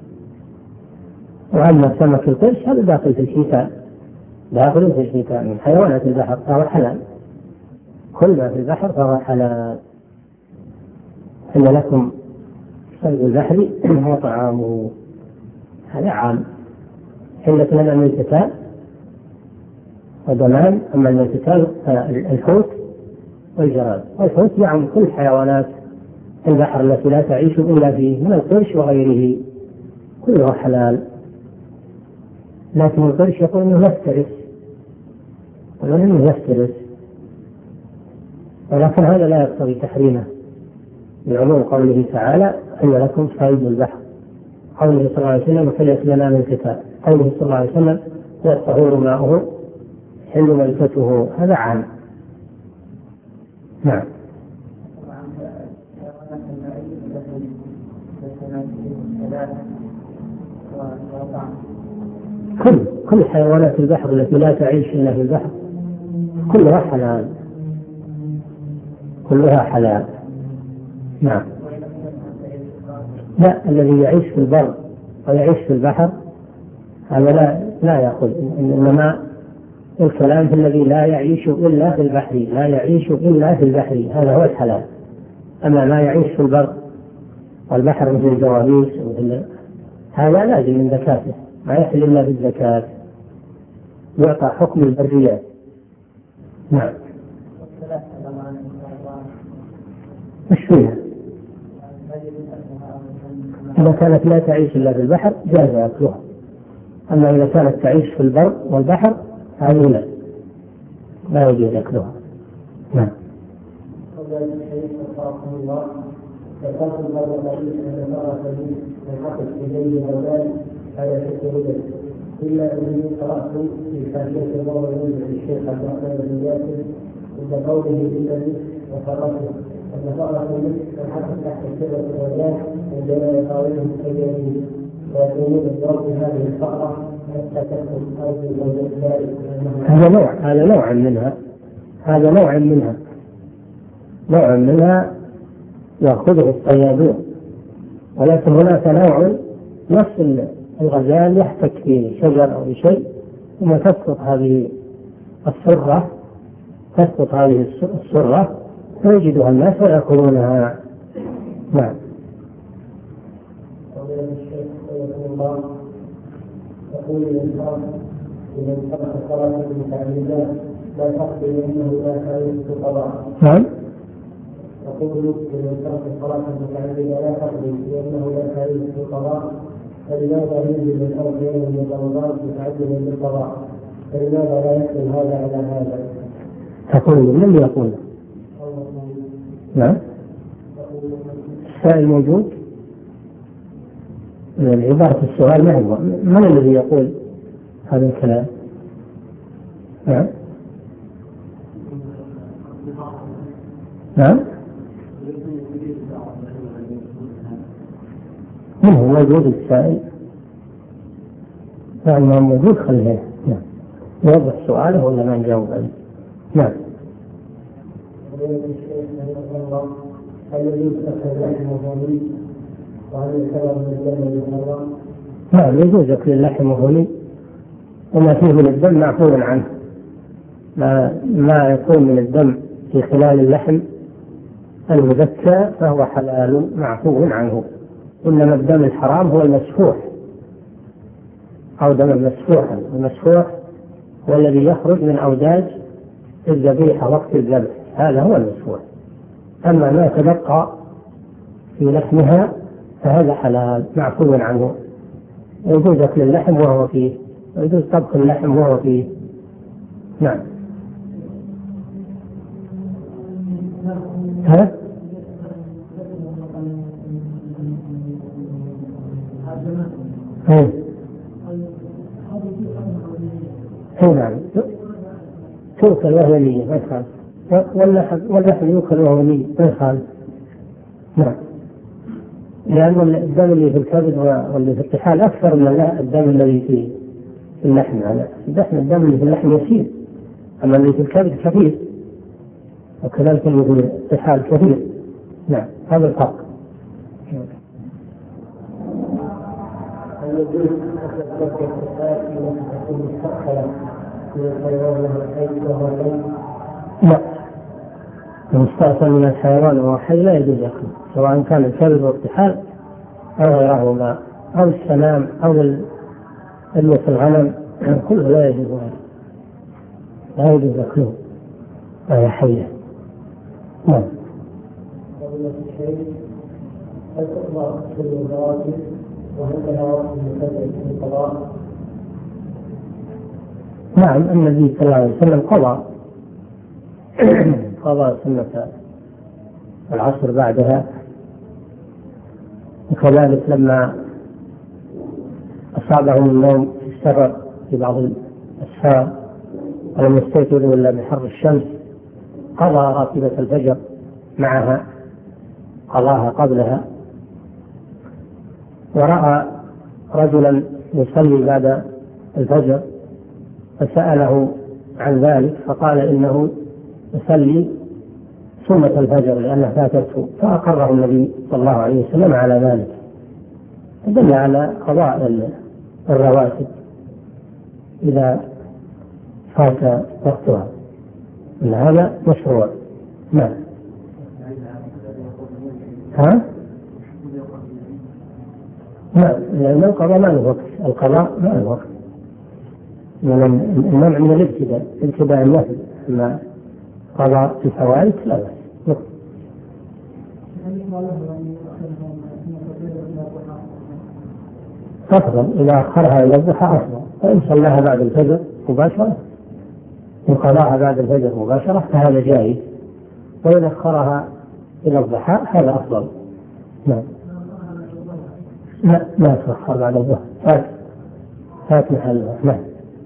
وأما سمك القرش هذا داخل في الحيتان، داخل في الحيتان من حيوانات البحر فهو حلال، كل ما في البحر فهو حلال. إن لكم صيد البحر وطعامه، هذا عام. حلة لنا من القتال وضمان. أما القتال الحوت والجراد، والحوت يعم كل حيوانات البحر التي لا تعيش إلا فيه من القرش وغيره، كله حلال. لكن القرش يقول إنه يفترس، يقول إنه يفترس، ولكن هذا لا يقتضي تحريمه بعموم قوله تعالى إن لكم صيد البحر، قوله صلى الله عليه وسلم حلت لنا من القتال، قوله صلى الله عليه وسلم والطهور ماؤه حل ميتته، هذا عام. نعم. كل حيوانات البحر التي لا تعيش إلا في البحر كلها حلال، كلها حلال. نعم. لا، الذي يعيش في البر ويعيش في البحر هذا لا يأخذ، إنما الكلام في الذي لا يعيش إلا في البحر، لا يعيش إلا في البحر، هذا هو الحلال. أما ما يعيش في البر والبحر مثل الجواميس هذا لازم من زكاته، ما يحل إلا بالزكاة، يعطى حكم البريات. نعم. مش فيها، إذا كانت لا تعيش إلا في البحر جاز أكلها، أما إذا كانت تعيش في البر والبحر هذه لا يجوز أكلها. نعم. فكانت هذا الحديث أن المرأة تجوز الحقد إليه أولاد على شكل رجل، إلا أنني قرأت في حاشية الله للشيخ عبد الرحمن بن ياسر عند قوله بالنبي وفرته أن فرة النصف الحقد تحت السبع الرجال عندما يقاومهم اليمين ويقومون بضرب هذه الفقرة حتى تكون أرض الزوجات ذلك. هذا نوع منها يأخذه الصيادون، ولكن هناك نوع نفس الغزال يحتك في شجر أو شيء ثم تسقط هذه السرة فيجدها الناس ويأكلونها. نعم. يقول الإنسان إذا انتبه صلاة المتعلمات لا تقبل أنه لا خير في القضاء. نعم. يقول إذا انتبه صلاة المتعلمات لا تقبل لأنه لا خير في القضاء، فلماذا ينزل من أرض يوم من رمضان متعجلا بالقضاء؟ فلماذا لا يكمل هذا على هذا؟ تقول من يقول؟ نعم. السائل موجود؟ عبارة السؤال ما هو؟ من الذي يقول هذا الكلام؟ نعم. نعم. من هو موجود السائل؟ نعم موجود، خليه يوضح سؤاله ولا ما نجاوب عليه. نعم. نعم يجوز أكل اللحم وهو وما فيه من الدم معفو عنه، ما يكون من الدم في خلال اللحم المذكى فهو حلال معفو عنه، إنما الدم الحرام هو المسفوح أو دم المسفوح. المسفوح هو الذي يخرج من أوداج الذبيحة وقت الذبح، هذا هو المسفوح. أما ما تبقى في لحمها فهذا حلال معفو عنه، يجوز أكل اللحم وهو فيه، ويجوز طبخ اللحم وهو فيه. نعم. ها؟ نعم. تؤكل وهي نية ما يخالف، واللحم يؤكل وهو نية ما يخالف. نعم، لأن الدم اللي في الكبد واللي في الطحال أكثر من الدم الذي في اللحم. الدم اللي في اللحم يسير، أما اللي في الكبد كثير، وكذلك اللي في الطحال كثير. نعم، هذا الفرق. لا، المستأصل من الحيوان وهو حي لا يجوز أكله، سواء كان الكبد والطحال أو غيرهما أو السلام أو المس الغنم، كله لا يجوز أكله وهي حية. نعم. هل تقضى كل الرواتب وهل لها وقت محدد في القضاء؟ نعم، النبي صلى الله عليه وسلم قضى سنة العصر بعدها، وكذلك لما أصابهم النوم في السفر في بعض الأسفار ولم يستيقظوا إلا بحر الشمس قضى راتبة الفجر معها، قضاها قبلها. ورأى رجلا يصلي بعد الفجر فسأله عن ذلك فقال إنه يصلي سنة الفجر لأنها فاتته، فأقره النبي صلى الله عليه وسلم على ذلك، دل على قضاء الرواتب إذا فات وقتها، إن هذا مشروع. نعم. لأن القضاء ما له وقت، القضاء ما له وقت، المنع من الابتداء النفل، أما قضاء في الفوائد لا بأس. أفضل إذا أخرها إلى الضحى أفضل، فإن صلاها بعد الفجر مباشرة إن قضاها بعد الفجر مباشرة فهذا جائز، وإن أخرها إلى الضحى هذا أفضل. نعم. لا تأخر بعد الضحى، فات محلها. نعم.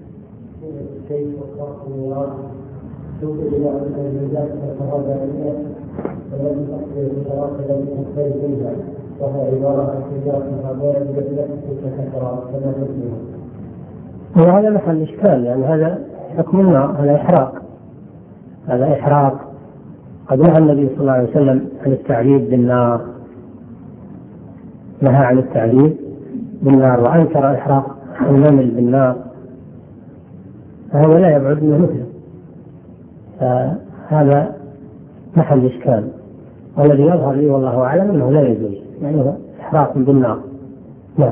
توجد إلى أن الزوجات تتغاضى والذي تقضي بشراكة التي تختلف فيها، وهي عبارة عن حجاب مقابلة بجدلة كثرات كما تسمى. وهذا محل إشكال، يعني هذا حكم النار، هذا إحراق. قد نهى النبي صلى الله عليه وسلم عن التعذيب بالنار، نهى عن التعذيب بالنار وأنكر إحراق النمل بالنار، فهذا لا يبعد منه مثله، فهذا محل إشكال. والذي يظهر لي والله أعلم أنه لا يجوز، يعني إحراق بالنار. نعم.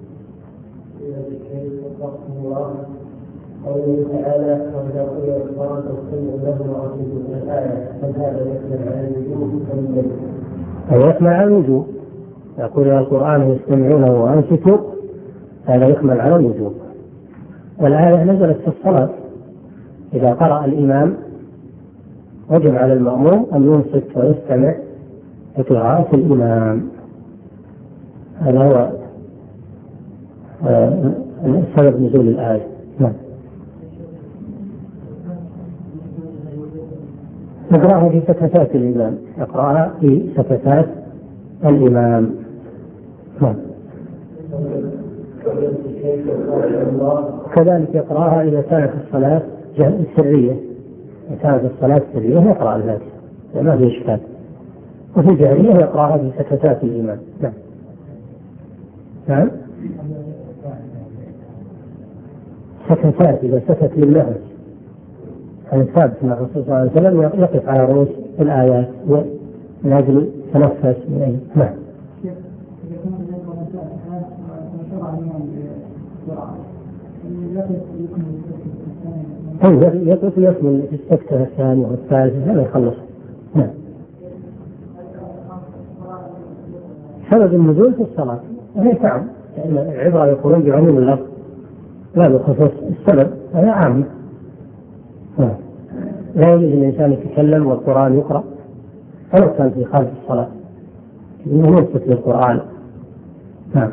قوله تعالى وإذا قضي الصلاة فاستمعوا له وأنصتوا من الآية، فهذا يشمل على الوجوب والندب. يشمل على الوجوب، يقول القرآن يستمعونه وأنصتوا، هذا يشمل على الوجوب. والآية نزلت في الصلاة، إذا قرأ الإمام وجب على المأموم أن ينصت ويستمع لقراءة الإمام. هذا هو سبب نزول الآية. نعم. يقرأها في سكتات الإمام، يقرأها في سكتات الإمام. نعم. كذلك يقرأها إذا كانت الصلاة سرية، إذا كانت الصلاة سرية يقرأ الفاتحة ما في إشكال، وفي الجهرية يقرأها في سكتات الإمام. نعم. نعم. سكتات إذا سكت لله، هذا ثابت أن الرسول صلى الله عليه وسلم يقف على رؤوس الآيات من أجل تنفس من أي. نعم. يقف يكمل في السكتة الثانية والثالثة هذا يخلص. نعم. سبب النزول في الصلاة وهي تعم، لأن العبرة يقولون بعموم اللفظ لا بخصوص السبب، هذا عام. لا يجوز الإنسان يتكلم والقرآن يقرأ ولو كان في خارج الصلاة، إنه ينصت للقرآن. نعم.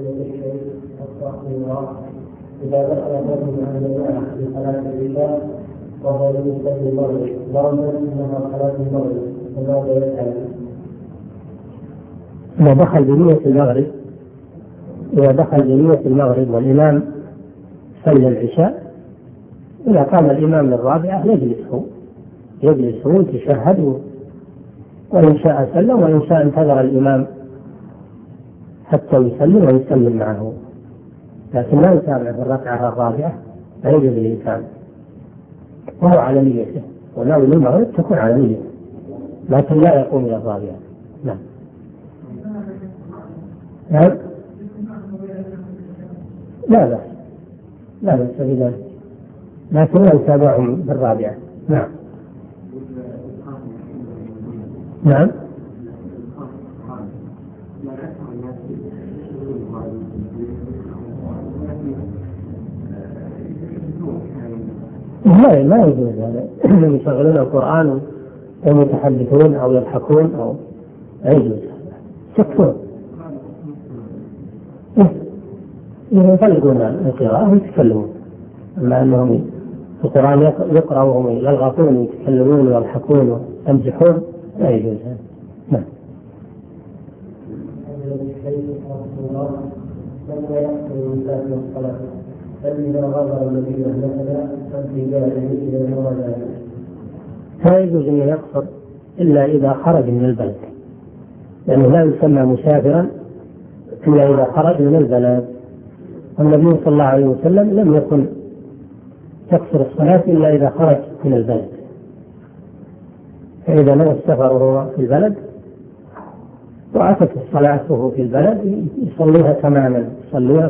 إذا دخل الرجل مع الجماعة في صلاة العشاء وهو لم يصلي المغرب ظنا انها صلاه المغرب فماذا يفعل؟ إذا دخل بنية المغرب والإمام صلى العشاء، إذا قام الإمام للرابعة يجلس هو يتشهد، وإن شاء سلم وإن شاء انتظر الإمام حتى يسلم ويسلم معه، لكن لا يتابع في الركعة الرابعة، فيجب الإنسان وهو على نيته، وناوي المغرب تكون على نيته، لكن لا يقوم إلى الرابعة. نعم. لا بأس بذلك، لكن لا يتابعهم بالرابعة. نعم. نعم. ما يجوز هذا، يشغلون القرآن ويتحدثون أو يضحكون أو لا يجوز، يكفرون. يفرقون القراءة ويتكلمون، أما أنهم في القرآن يقرأوا وهم يلغطون ويتكلمون ويضحكون ويمزحون لا يجوز هذا. نعم. لا يجوز أن يقصر إلا إذا خرج من البلد، لأنه لا يسمى مسافرا إلا إذا خرج من البلد. النبي صلى الله عليه وسلم لم يكن يقصر الصلاة إلا إذا خرج من البلد، فإذا نوى السفر وهو في البلد وأتت الصلاة وهو في البلد يصليها تماما، يصليها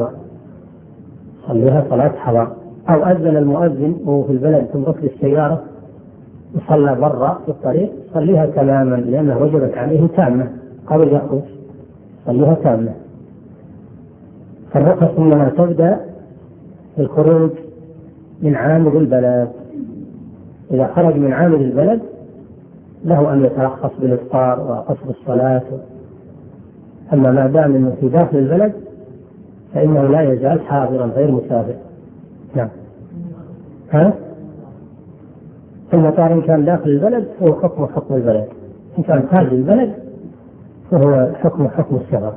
صلاة حضر، أو أذن المؤذن وهو في البلد ثم ركب السيارة وصلى برا في الطريق صليها تماما، لأنه وجبت عليه تامة قبل يخرج، صليها تامة. فالرخص إنما تبدأ بالخروج من عامل البلد، إذا خرج من عامل البلد له أن يترخص بالإفطار وقصر الصلاة، أما ما دام أنه في داخل البلد فإنه لا يزال حاضرا غير مسافر. نعم. المطار إن كان داخل البلد فهو حكم البلد، إن كان خارج البلد فهو حكم السفر.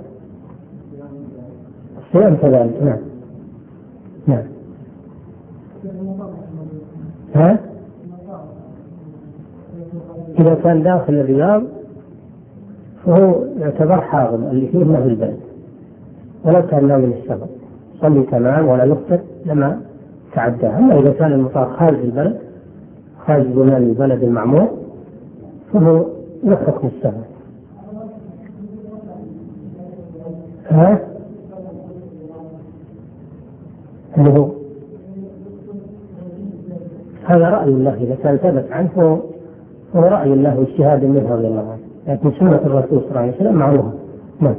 الصيام كذلك. نعم. نعم. إذا كان داخل الرياض فهو يعتبر حاضر اللي فيه ما في البلد، ولا كان ناوي السفر صلي تمام ولا يفطر لما تعدى. أما إذا كان المطار خارج البلد، خارج بلاد البلد المعمور، فهو يحكم السفر. هذا رأي الله، إذا كان ثبت عنه هو رأي الله واجتهاد منه رضي الله عنه، لكن سنة الرسول صلى الله عليه وسلم معروفة. نعم.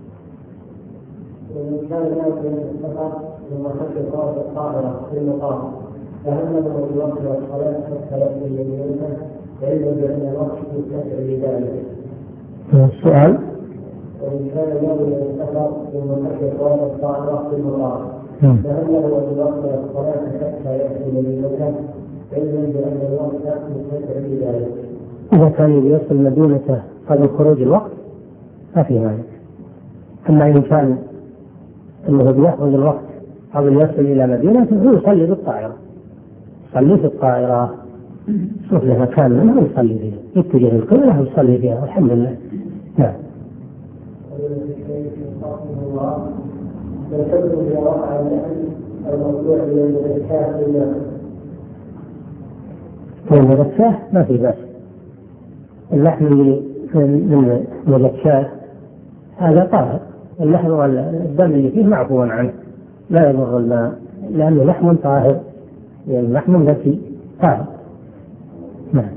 ومن كان الناس السفر ثم خشي صوت الطائرة في المقام فهمه الوقت والصلاة حتى يأتي يمينه، علما بأن الوقت يستدعي لذلك. السؤال: وإن كان يوم السفر ثم خشي صوت الطائرة في المقام فهمه الوقت والصلاة حتى يأتي يمينه، علما بأن الوقت يستدعي لذلك. إذا كان يوصل مدينته قبل خروج الوقت ما في مانع، أما إن كان أنه بيحفظ الوقت قبل يصل إلى مدينته فهو يصلي بالطائرة، يصلي في الطائرة، شوف له مكان منه يصلي فيه، يتجه القبلة ويصلي فيها والحمد لله. نعم. المذكاه ما في بأس، اللحم من المذكاه هذا طاهر، اللحم والدم اللي فيه معفو عنه لا يضر الماء، لأنه لحم طاهر، يعني لحم ذكي طاهر. نعم.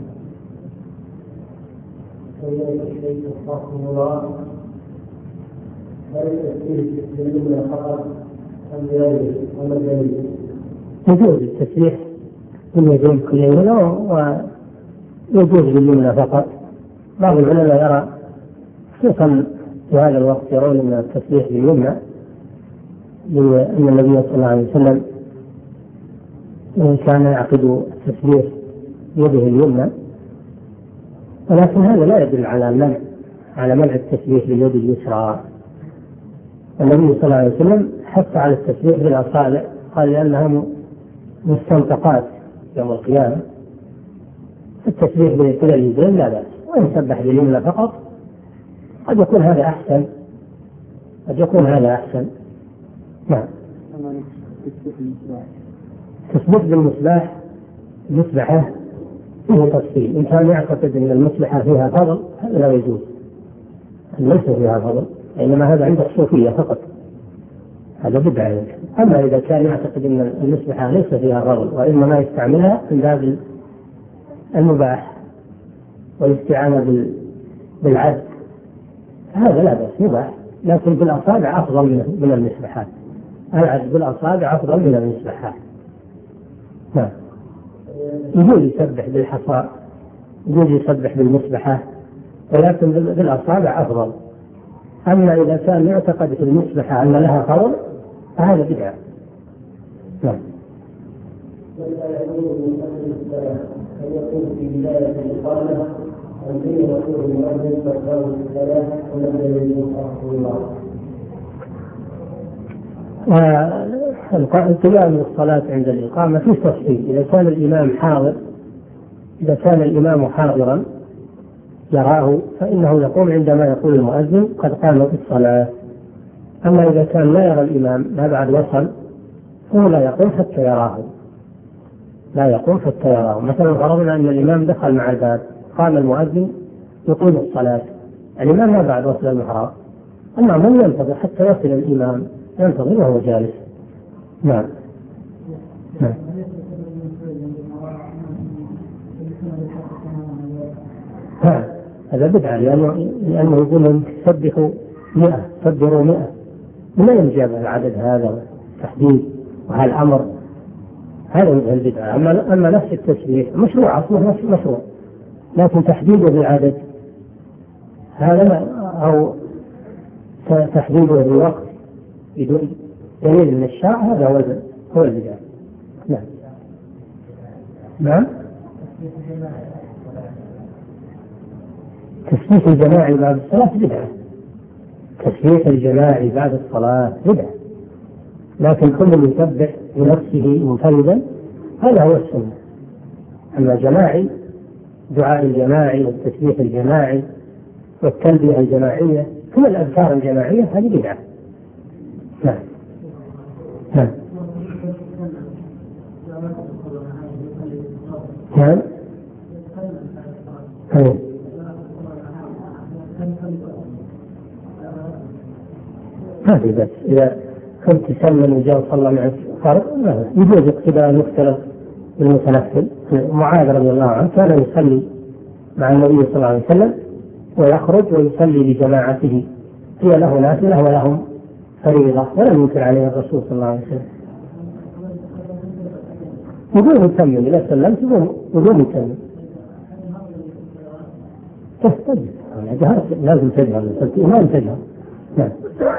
يجوز التسبيح باليدين كليهما ويجوز باليمنى فقط. بعض العلماء يرى خصوصا في هذا الوقت يرون ان التسبيح باليمنى، لأن النبي صلى الله عليه وسلم وإن كان يعقد التسبيح يده اليمنى، ولكن هذا لا يدل على منع التسبيح باليد اليسرى. النبي صلى الله عليه وسلم حث على التسبيح بالأصابع، قال لأنها مستنطقات يوم القيامة. التسبيح بكلا اليدين لا بأس، وإن سبح باليمنى فقط قد يكون هذا أحسن. نعم. تسبيح بالمصباح المصباحة فيه تفصيل. إن كان يعتقد أن المصباحة فيها فضل هذا لا يجوز، ليس فيها فضل، إنما هذا عند الصوفية فقط، هذا بدعة. أما إذا كان يعتقد أن المصباحة ليس فيها فضل وإنما يستعملها من باب المباح والاستعانة بالعد، هذا لا بأس، مباح، لكن بالأصابع أفضل من المصباحات. العد بالأصابع أفضل من المصباحات. نعم. يجوز يسبح بالحصى، يجوز يسبح بالمصباحة، ولكن بالأصابع أفضل. أما إذا كان يعتقد في المصباحة أن لها فضل فهذا بدعة. نعم. أن يكون في بداية الإقامة أن يكون المؤذن فقال الصلاة ولم يجوز رحمه الله. القيام للصلاة عند الإقامة في تفصيل. إذا كان الإمام حاضرا يراه فإنه يقوم عندما يقول المؤذن قد قام بالصلاة. أما إذا كان لا يرى الإمام ما بعد وصل فهو لا يقوم حتى يراه. مثلا فرضنا أن الإمام دخل مع الباب، قام المؤذن يقيم الصلاة، الإمام ما بعد وصل المحراب، أما من ينتظر حتى يصل الإمام، ينتظر وهو جالس. نعم. هذا بدعة، لأنه يقول سبحوا 100 سبروا 100، لا يجاب العدد هذا تحديد وهالأمر، هذا من البدعة. أما نفس التسبيح مشروع، أصله مشروع، لكن تحديده بالعدد هذا أو تحديده بالوقت بدون دليل من الشرع هذا هو البدعة. نعم. تسبيح الجماعي بعد الصلاة بدعة، تسبيح الجماعي بعد الصلاة بدعة، لكن كل يسبح بنفسه منفردا هذا هو السنة. أما جماعي، دعاء الجماعي والتسبيح الجماعي والتلبية الجماعية، كل الأذكار الجماعية هذه بدعة. نعم. هذه بس إذا كنت تسلم وجاء صلى معك فرض يجوز اقتداء المختلف بالمتنفل. معاذ رضي الله عنه كان يصلي مع النبي صلى الله عليه وسلم ويخرج ويصلي لجماعته، هي له نافلة ولهم فريضة، ولم ينكر عليه الرسول صلى الله عليه وسلم. يقول يكمل، إذا سلمت يقول يكمل. تستجد لازم تجهر، ما تجهر. نعم.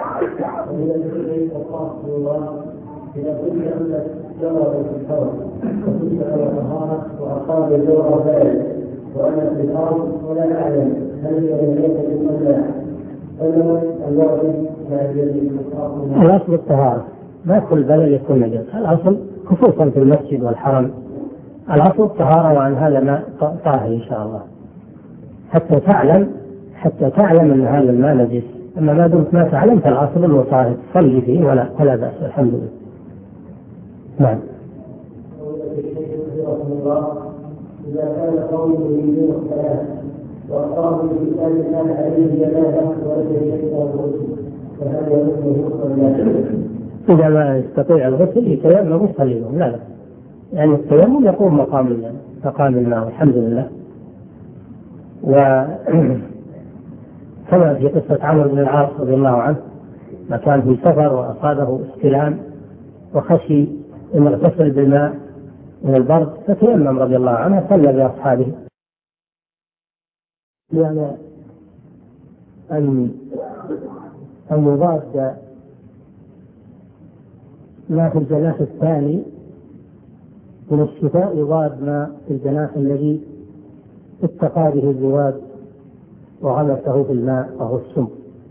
إذا كنت أنك جرى في الحرم وكنت على طهارة وأصاب الجرى ذلك وأنا في الأرض ولا أعلم هل يريد بالصلاة ولا الوعد لا يجب الأصل الطهارة، ما كل بلد يكون نجس، الأصل خصوصا في المسجد والحرم الأصل الطهارة، وعن هذا ما طاهر إن شاء الله حتى تعلم أن هذا الماء نجس. أما ما دمت ما تعلم فالأصل أنه طاهر، صلي فيه ولا بأس، الحمد لله. نعم. إذا كان قوله يريدون الصلاة وأقاموا بالإنسان كان عليه جنازة ولم يجد الغسل فهل يكون إذا ما يستطيع الغسل يتيمم ويصلي لهم، لا يعني التيمم يقوم مقام الماء الحمد لله. كما في قصة عمرو بن العاص رضي الله عنه، ما كان في سفر وأصابه استلام وخشي أن يغتسل بالماء من البرد فتيمم رضي الله عنه صلى بأصحابه، يعني أن يضاد ما في الجناح الثاني من الشفاء يضاد ما في الجناح الذي اتقى به الذباب وغمسه في الماء وهو السم،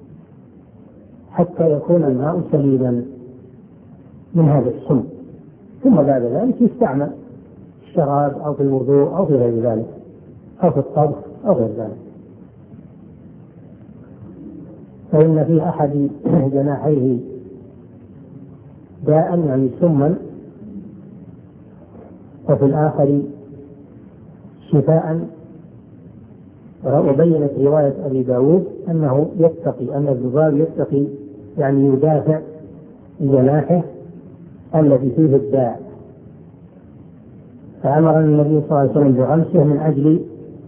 حتى يكون الماء سليما من هذا السم، ثم بعد ذلك يستعمل في الشراب أو في الوضوء أو في غير ذلك أو في الطبخ أو غير ذلك. فإن في أحد جناحيه داء يعني سما، وفي الآخر شفاء. وبينت رواية أبي داود أنه يتقي، أن الذباب يتقي يعني يدافع جناحه الذي فيه الداء، فأمر النبي صلى الله عليه وسلم بغمسه من أجل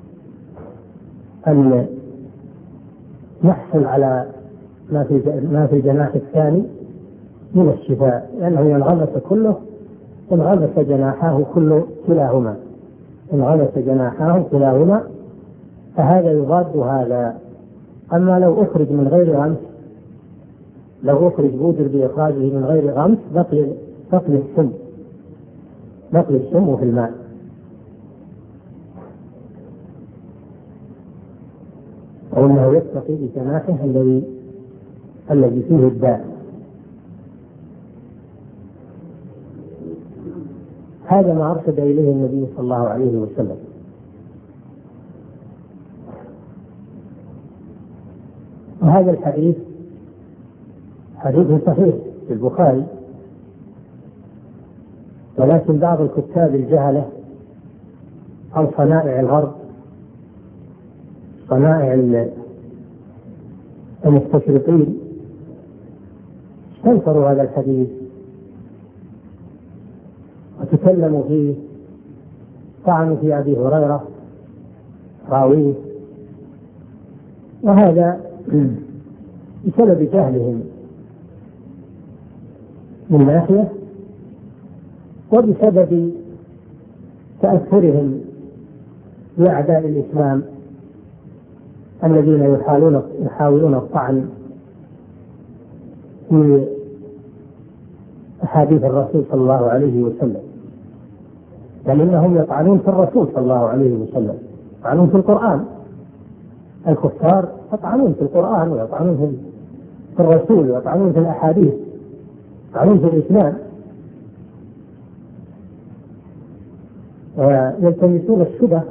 أن يحصل على ما في الجناح الثاني من الشفاء، لأنه ينغمس كله، انغمس جناحاه كلاهما، انغمس جناحاه كلاهما، فهذا يضاد هذا. أما لو أخرج من غير غمس، لو أخرج بودر بإخراجه من غير غمس بقي السم في الماء. وإنه يتقي بجناحه الذي فيه الداء. هذا ما أرشد إليه النبي صلى الله عليه وسلم. وهذا الحديث حديث صحيح في البخاري، ولكن بعض الكتاب الجهلة أو صنائع الغرب، صنائع المستشرقين، استنكروا هذا الحديث وتكلموا فيه، طعنوا في أبي هريرة راويه، وهذا بسبب جهلهم من ناحية، وبسبب تأثرهم بأعداء الإسلام الذين يحاولون الطعن في أحاديث الرسول صلى الله عليه وسلم، بل إنهم يطعنون في الرسول صلى الله عليه وسلم، يطعنون في القرآن. الكفار يطعنون في القرآن ويطعنون في الرسول ويطعنون في الأحاديث، يطعنون في الإسلام، ويلتمسون الشبه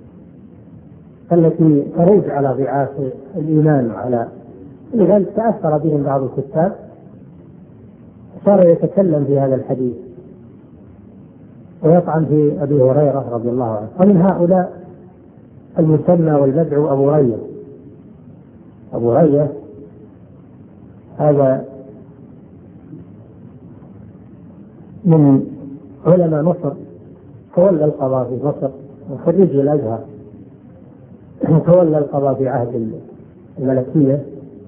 التي تروج على ضعاف الإيمان وعلى لذلك تأثر بهم بعض الكتاب، صار يتكلم في هذا الحديث ويطعن في أبي هريرة رضي الله عنه. ومن هؤلاء المسمى والمدعو أبو رية. أبو رية هذا من علماء مصر، تولى القضاء في مصر، وخريج الأزهر، تولى القضاء في عهد الملكية،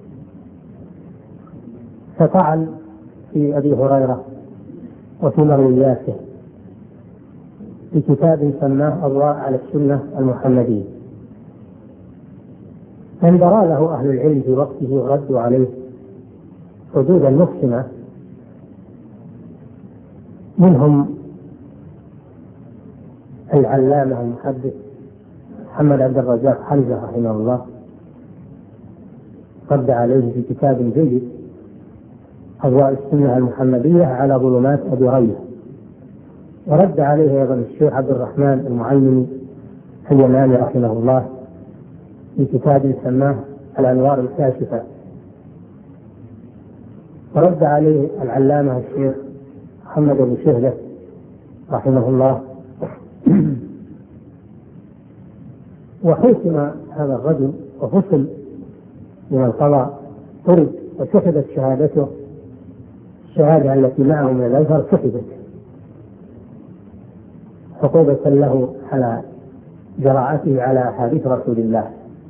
فطعن في أبي هريرة وفي مروياته في كتاب سماه أضواء على السنة المحمدية. فانبرى له أهل العلم في وقته وردوا عليه ردودا محكمة، منهم العلامة المحدث محمد عبد الرزاق حمزة رحمه الله، رد عليه في كتاب جيد أضواء السنة المحمدية على ظلمات أبي رية. ورد عليه أيضا الشيخ عبد الرحمن المعيني اليماني رحمه الله في كتاب سماه الأنوار الكاشفة. ورد عليه العلامة الشيخ محمد بن شهلة رحمه الله. وحكم هذا الرجل وفصل من القضاء، طرد وسحبت شهادته، الشهادة التي معه من الأزهر سحبت عقوبة له على جراءته على أحاديث رسول الله.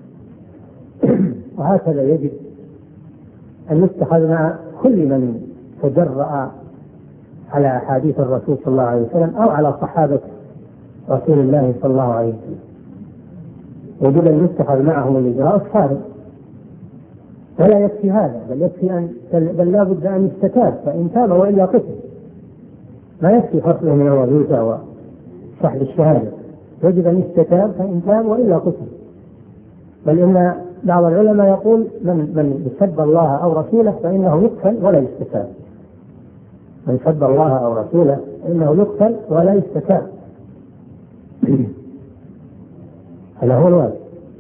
وهكذا يجب أن يتخذ مع كل من تجرأ على أحاديث الرسول صلى الله عليه وسلم أو على صحابة رسول الله صلى الله عليه وسلم، يجب أن يتخذ معهم الإجراء الصارم. ولا يكفي هذا، بل لا بد أن يستتاب، فإن تاب وإلا قتل. ما يكفي فصله من الوظيفة سحب الشهادة، يجب أن يستتاب، فإن تاب وإلا قتل. بل إن بعض العلماء يقول من سب الله أو رسوله فإنه يقتل ولا يستتاب. من سب الله أو رسوله فإنه يقتل ولا يستتاب. هذا هو الواجب.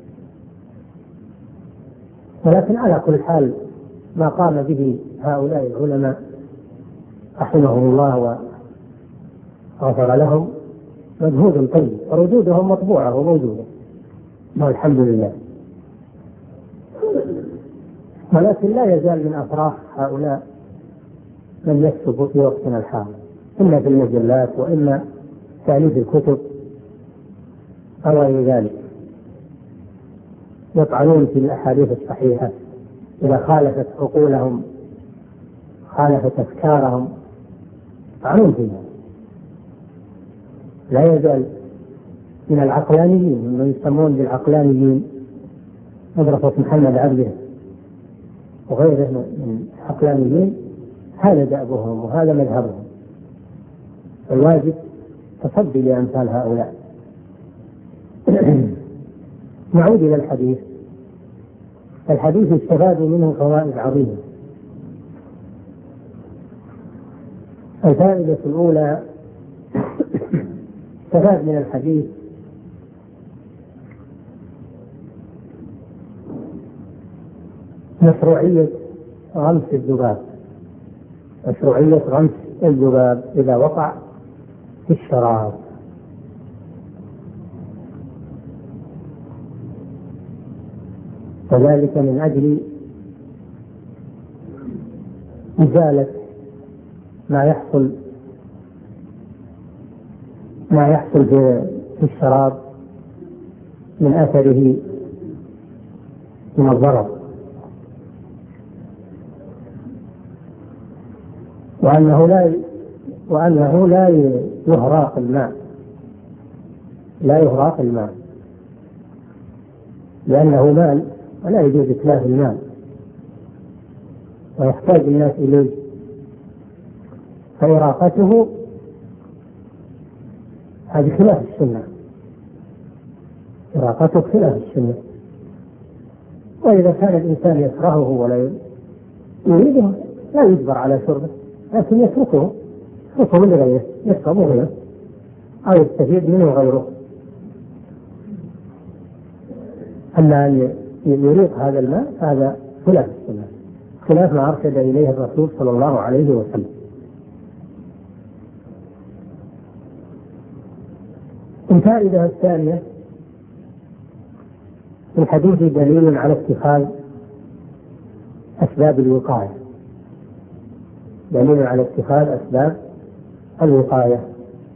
ولكن على كل حال ما قام به هؤلاء العلماء رحمهم الله وغفر لهم مجهود طيب، وردودهم مطبوعة وموجودة والحمد لله. ولكن لا يزال من أفراح هؤلاء من يكتب في وقتنا الحاضر، إما في المجلات وإما تأليف الكتب أو غير ذلك، يطعنون في الأحاديث الصحيحة إذا خالفت عقولهم، خالفت أفكارهم، يطعنون فيها. لا يزال من العقلانيين، من يسمون بالعقلانيين، مدرسة محمد عبده وغيره من العقلانيين، هذا دأبهم وهذا مذهبهم. الواجب تصدي لأمثال هؤلاء. نعود إلى الحديث. الحديث استفاد منه فوائد عظيمة. الفائدة الأولى: استفاد من الحديث مشروعية غمس الذباب، مشروعية غمس الذباب إذا وقع في الشراب، وذلك من أجل إزالة ما يحصل في الشراب من أثره من الضرر، وأنه لا يهراق الماء، لا يهراق الماء، لأنه مال ولا يجوز إتلاف المال ويحتاج الناس إليه، فإراقته هذه خلاف السنة، إراقته خلاف السنة. وإذا كان الإنسان يكرهه ولا يريده لا يجبر على شربه، لكن يتركه لغيره يشربه غيره أو يستفيد منه غيره. أما أن يريق هذا الماء هذا خلاف السنة، خلاف ما أرشد إليه الرسول صلى الله عليه وسلم. الفائدة الثانية: في الحديث دليل على اتخاذ أسباب الوقاية، دليل على اتخاذ أسباب الوقاية.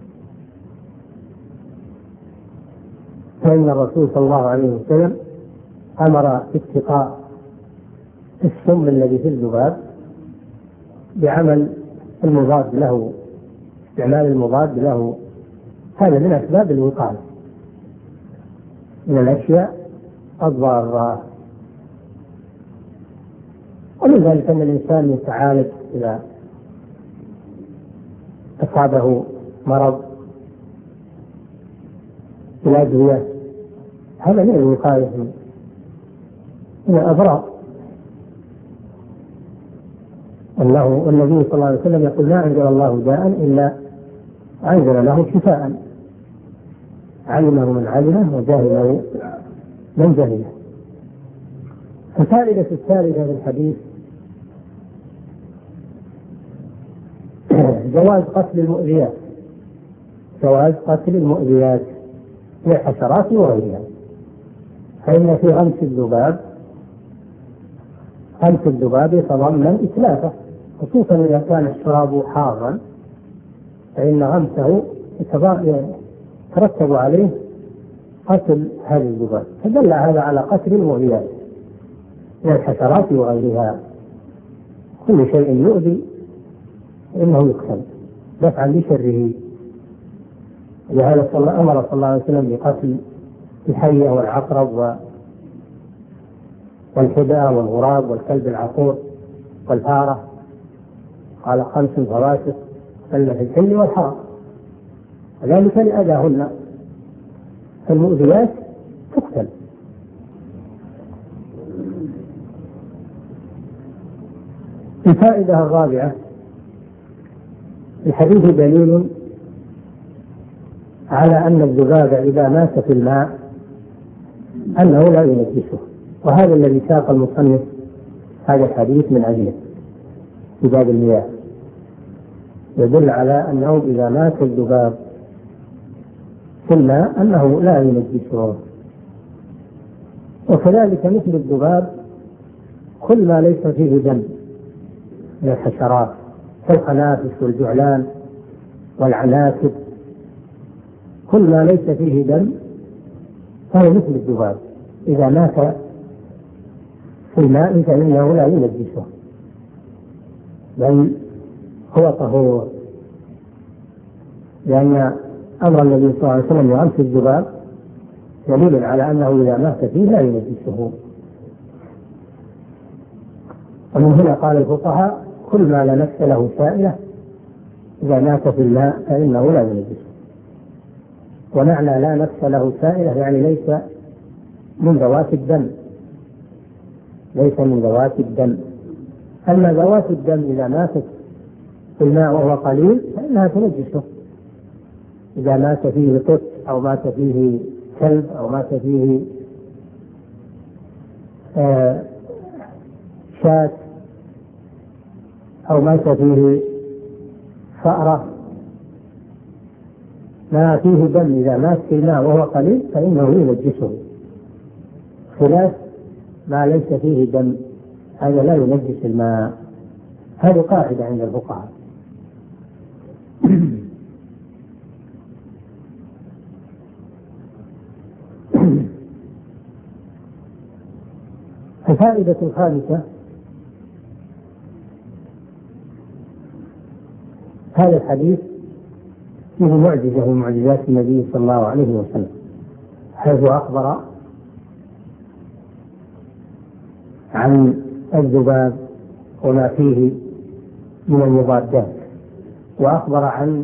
فإن الرسول صلى الله عليه وسلم أمر باتقاء السم الذي في الذباب بعمل المضاد له، استعمال المضاد له، هذا من أسباب الوقاية من الأشياء الضارة. ومن ذلك أن الإنسان يتعالج إذا أصابه مرض بالأدوية، هذا من الوقاية من الأضرار. والنبي صلى الله عليه وسلم يقول: ما أنزل الله داء إلا أنزل له شفاء، علمه من علمه وجهله من جهله. الفائدة الثالثة في الحديث: جواز قتل المؤذيات، جواز قتل المؤذيات من الحشرات وغيرها. فإن في غمس الذباب يتضمن إتلافه، خصوصا إذا كان الشراب حارا، فإن غمسه يترتب عليه قتل هذا الذباب، فدل هذا على قتل المؤذيات من الحشرات وغيرها. كل شيء يؤذي إنه يقتل دفعا لشره. لهذا أمر صلى الله عليه وسلم بقتل الحية والعقرب والحداء والغراب والكلب العقور والفارة، قال 5 فواسق: في الحل والحرام. ذلك لأذاهن، فالمؤذيات تقتل. الفائدة الرابعة: الحديث دليل على أن الذباب إذا مات في الماء أنه لا ينجسه، وهذا الذي ساق المصنف هذا الحديث من أجله في باب المياه، يدل على أنه إذا مات الذباب في الماء أنه لا ينجسه. وكذلك مثل الذباب كل ما ليس فيه دم من الحشرات كالخنافس والجعلان والعناكب، كل ما ليس فيه دم فهو مثل الذباب، إذا مات في الماء فإنه لا ينجسه بل هو طهور، لأن أمر النبي صلى الله عليه وسلم بغمس الذباب دليل على أنه إذا مات فيه لا ينجسه. ومن هنا قال الفقهاء: كل ما لا نفس له سائلة إذا مات في الماء فإنه لا ينجسه. ومعنى لا نفس له سائلة يعني ليس من ذوات الدم، ليس من ذوات الدم. أما ذوات الدم إذا ماتت في الماء وهو قليل فإنها تنجسه، إذا مات فيه قط أو مات فيه كلب أو مات فيه شاة أو مات فيه فأرة، ما فيه دم إذا مات في الماء وهو قليل فإنه ينجسه، خلاف ما ليس فيه دم هذا لا ينجس الماء. هذه قاعدة عند الفقهاء. الفائدة الخامسة: هذا الحديث فيه معجزة من معجزات النبي صلى الله عليه وسلم، حيث أخبر عن الذباب وما فيه من المضادات، وأخبر عن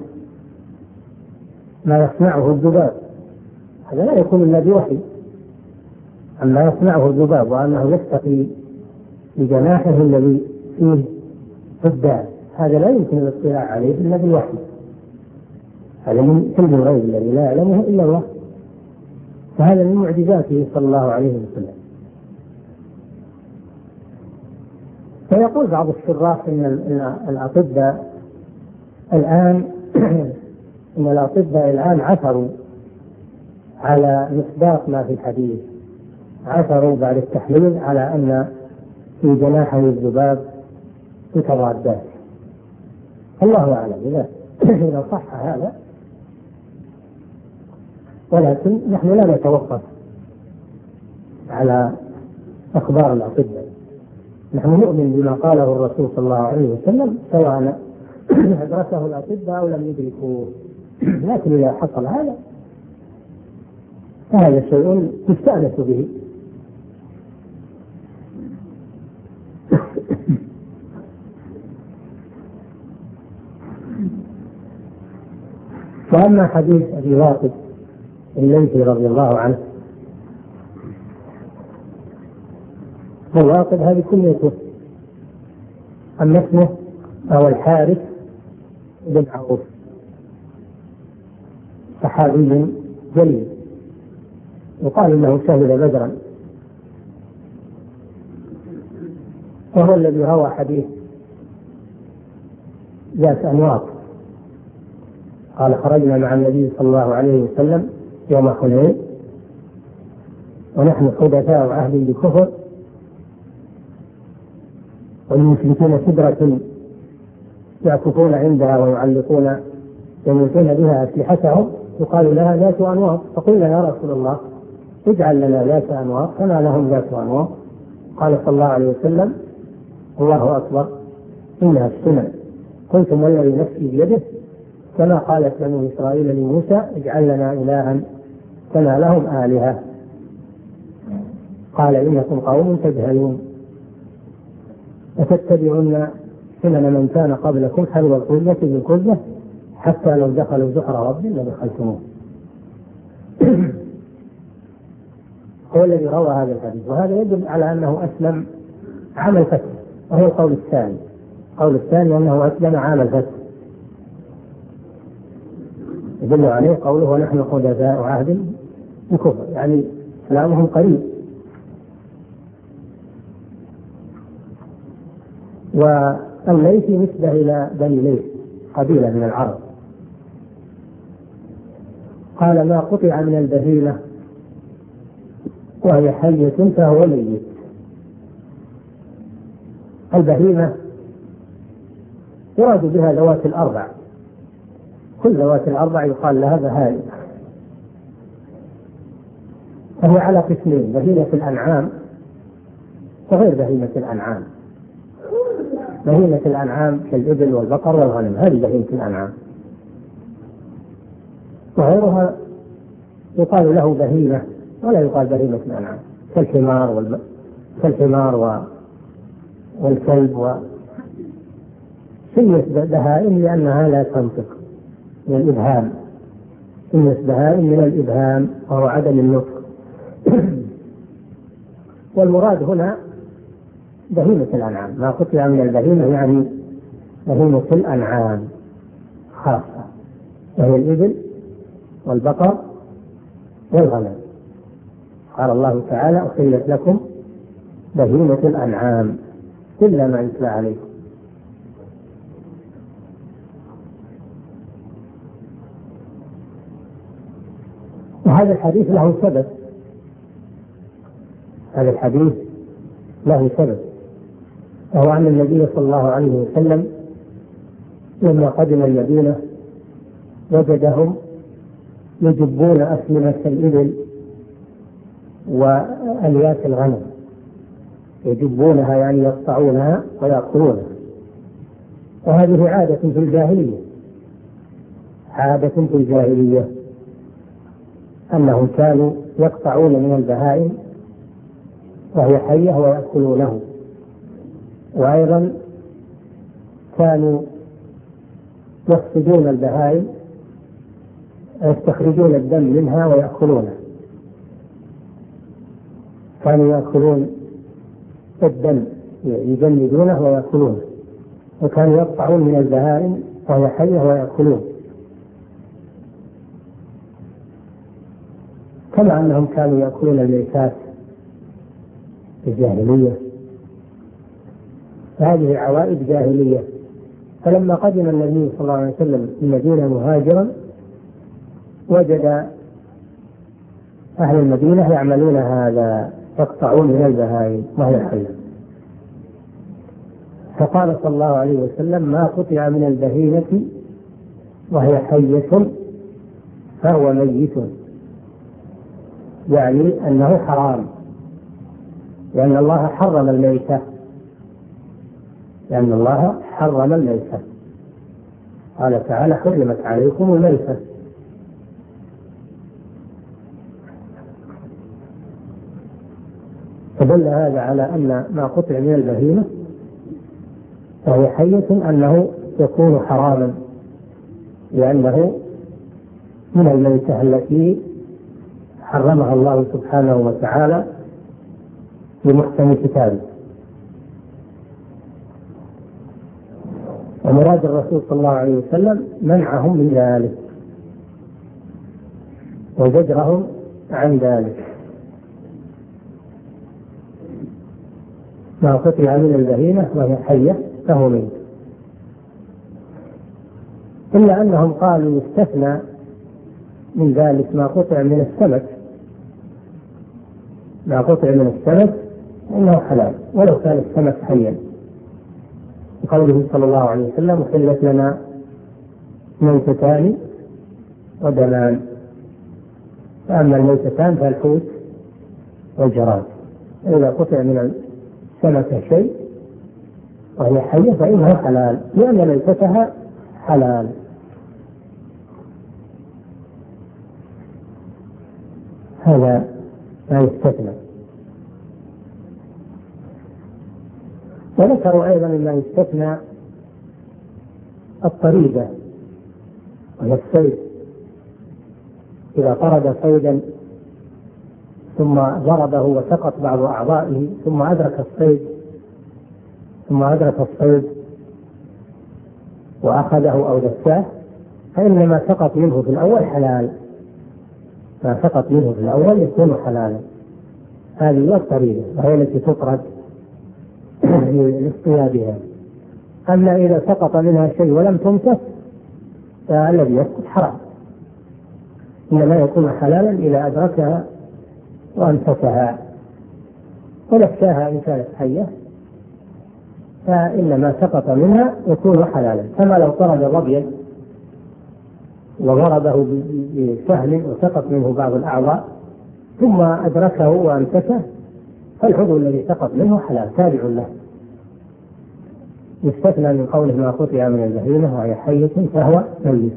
ما يصنعه الذباب، هذا لا يكون إلا بوحي، أما يصنعه الذباب وأنه يستقي بجناحه الذي فيه الداء، هذا لا يمكن الاطلاع عليه إلا بالوحي، هذا من علم الغيب الذي لا يعلمه إلا الله، فهذا من معجزاته صلى الله عليه وسلم. فيقول بعض الشراح إن الأطباء الآن إن الأطباء الآن عثروا على مصداق ما في الحديث، عثروا بعد التحليل على أن في جناحه الذباب متضادات، الله أعلم إذا صح هذا، ولكن نحن لا نتوقف على أخبار الأطباء، نحن نؤمن بما قاله الرسول صلى الله عليه وسلم سواء أدركه الأطباء أو لم يدركوه، لكن إذا حصل هذا فهذا شيء تستأنس به. وأما حديث أبي واقد الليثي رضي الله عنه، الواقد هذه كنيته، أما اسمه فهو الحارث بن عوف، صحابي جليل، وقال إنه شهد بدرا، وهو الذي روى حديث ذات أنواط، قال: خرجنا مع النبي صلى الله عليه وسلم يوم حنين ونحن حدثاء عهد بكفر، والمشركين سدرة يعكفون عندها ويعلقون يملكون بها أسلحتهم، يقال لها ذات أنواط، فقلنا: يا رسول الله اجعل لنا ذات أنواط كما لهم ذات أنواط. قال صلى الله عليه وسلم: الله أكبر، إنها السنن. قلتم والذي نفسي بيده، كما قالت بنو إسرائيل لموسى: اجعل لنا إلها كما لهم آلهة. قال: إنكم قوم تجهلون، أتتبعون سنن من كان قبلكم حذو القذة بالقذة حتى لو دخلوا زحر رب لدخلتموه. هو الذي روى هذا الحديث، وهذا يدل على أنه أسلم عام الفتح، وهو القول الثاني. القول الثاني أنه أسلم عام الفتح، يدل عليه قوله ونحن حدثاء عهد بكفر، يعني إسلامهم قريب. والليثي نسبة إلى بني ليث، قبيلة من العرب. قال ما قطع من البهيمة وهي حية فهو ميت. البهيمة يراد بها ذوات الأربع، كل ذوات الأربع يقال لها بهائم. فهي على قسمين: بهيمة الأنعام وغير بهيمة الأنعام. بهيمة الأنعام كالإبل والبقر والغنم، هذه بهيمة الأنعام. وغيرها يقال له بهيمة ولا يقال بهيمة الأنعام، كالحمار والكلب. سميت بهائم لأنها لا تنطق من الإبهام، سميت بهائم من الإبهام وهو عدم النطق. والمراد هنا بهيمة الأنعام، ما قطع من البهيمة يعني بهيمة الأنعام خاصة، وهي الإبل والبقر والغنم. قال الله تعالى أحلت لكم بهيمة الأنعام إلا ما يتلى عليكم. وهذا الحديث له سبب، هذا الحديث له سبب، وهو أن النبي صلى الله عليه وسلم لما قدم المدينة وجدهم يجبون أسلمة الإبل وألياف الغنم، يجبونها يعني يقطعونها ويأكلونها. وهذه عادة في الجاهلية، عادة في الجاهلية أنهم كانوا يقطعون من البهائم وهي حية ويأكلونه. وأيضا كانوا يفسدون البهائم، يستخرجون الدم منها ويأكلونه. كانوا يأكلون الدم، يجمدونه ويأكلونه، وكانوا يقطعون من البهائم وهي حية ويأكلون، كما أنهم كانوا يأكلون الميتات في الجاهلية. هذه عوائد جاهلية. فلما قدم النبي صلى الله عليه وسلم المدينة مهاجرا وجد أهل المدينة يعملون هذا، يقطعون من البهائم وهي حية. فقال صلى الله عليه وسلم ما قطع من البهيمة وهي حية فهو ميت، يعني أنه حرام، لأن الله حرم الميتة، لأن الله حرم الميتة. قال تعالى حرمت عليكم الميتة. فدل هذا على أن ما قطع من البهيمة فهي حية أنه يكون حراما، لأنه من الميتة التي حرمها الله سبحانه وتعالى بمحكم كتابه. ومراد الرسول صلى الله عليه وسلم منعهم من ذلك وزجرهم عن ذلك. ما قطع من البهيمة وهي حية فهو ميت. إلا أنهم قالوا يستثنى من ذلك ما قطع من السمك، ما قطع من السمك إنه حلال ولو كان السمك حيا، بقوله صلى الله عليه وسلم أحلت لنا ميتتان ودمان. فأما الميتتان فالحوت والجراد. إذا قطع من السمك شيء وهي حية فإنها حلال، لأن ميتتها حلال. هذا ما يستثنى. وذكروا أيضا ما يستثنى الطريدة وهي الصيد. إذا طرد صيدا ثم ضربه وسقط بعض أعضائه ثم أدرك الصيد وأخذه أو دساه، فإن ما سقط منه في الأول حلال، ما سقط منه في الأول يكون حلالا. هذه هي الطريقة وهي التي تطرد لاصطيادها. أما إذا سقط منها شيء ولم تمسك فالذي يسقط حرام، إنما يكون حلالا إذا أدركها وأمسكها. ونفسها إن كانت حية فإن ما سقط منها يكون حلالا، كما لو طرد الربيع وضربه بسهم وسقط منه بعض الأعضاء ثم أدركه وأمسكه، فالعضو الذي سقط منه حلال تابع له، يستثنى من قوله ما قطع من البهيمة وهي حية فهو ميت.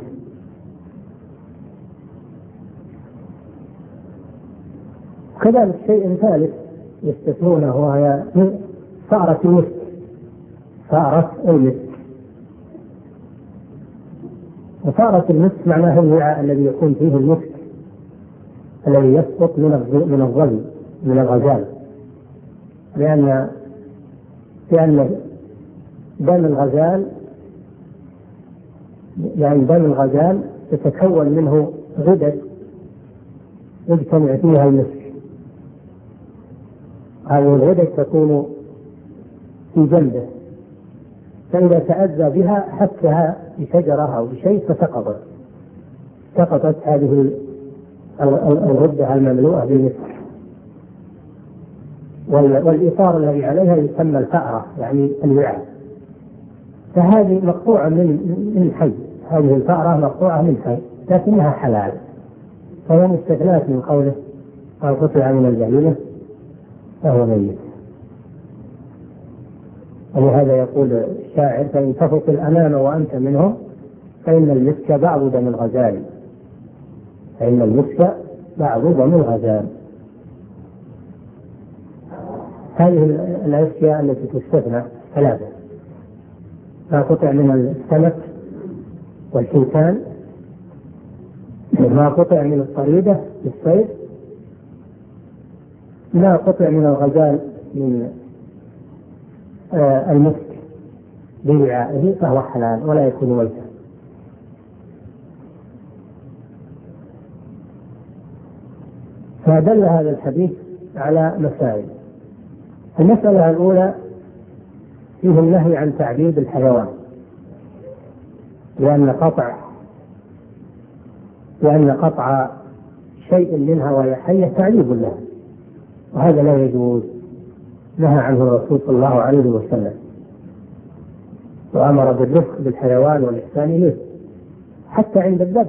كذلك شيء ثالث يستثنونه وهي فأرة المسك. فأرة المسك، وفأرة المسك معناه الوعاء الذي يكون فيه المسك الذي يسقط من الظل من الغزال، لأن دم الغزال تتكون منه غدد يجتمع فيها المسك. هذه الغدد تكون في جنبه، فإذا تأذى بها حكها بشجرة أو بشيء سقطت هذه الغدة المملوءة بالمسك. والإطار الذي عليها يسمى الفأرة، يعني الوعاء. فهذه مقطوعة من حي، هذه الفأرة مقطوعة من حي لكنها حلال، فهي مستثناة من قوله ما قطع من البهيمة فهو ميت. ولهذا يقول الشاعر فإن تفق الأمام وأنت منهم فإن المسك بعض دم الغزال، فإن المسك بعض دم الغزال. هذه الأشياء التي تستثنى ثلاثة: ما قطع من السمك والحيتان، ما قطع من الطريدة بالصيد، ما قطع من الغزال من المسك بوعائه فهو حلال ولا يكون ميتا. فدل هذا الحديث على مسائل. المسألة الأولى فيه النهي عن تعذيب الحيوان، لأن قطع شيء منها وهي حية تعذيب له، وهذا لا يجوز، نهى عنه الرسول صلى الله عليه وسلم، وأمر بالرفق بالحيوان والإحسان إليه. حتى عند الذبح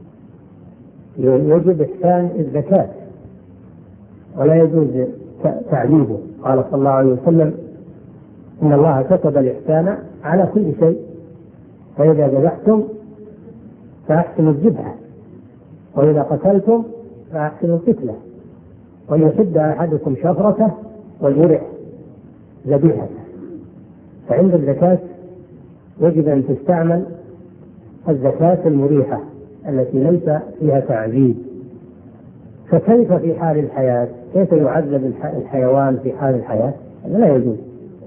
يجب إحسان الزكاة ولا يجوز تعذيبه. قال صلى الله عليه وسلم إن الله كتب الإحسان على كل شيء، فإذا ذبحتم فأحسنوا الذبحة، وإذا قتلتم فأحسنوا القتلة، وليحد أحدكم شفرته وليرح ذبيحته. فعند الزكاة يجب أن تستعمل الزكاة المريحة التي ليس فيها تعذيب. فكيف في حال الحياة؟ كيف يعذب الحيوان في حال الحياة؟ هذا لا يجوز.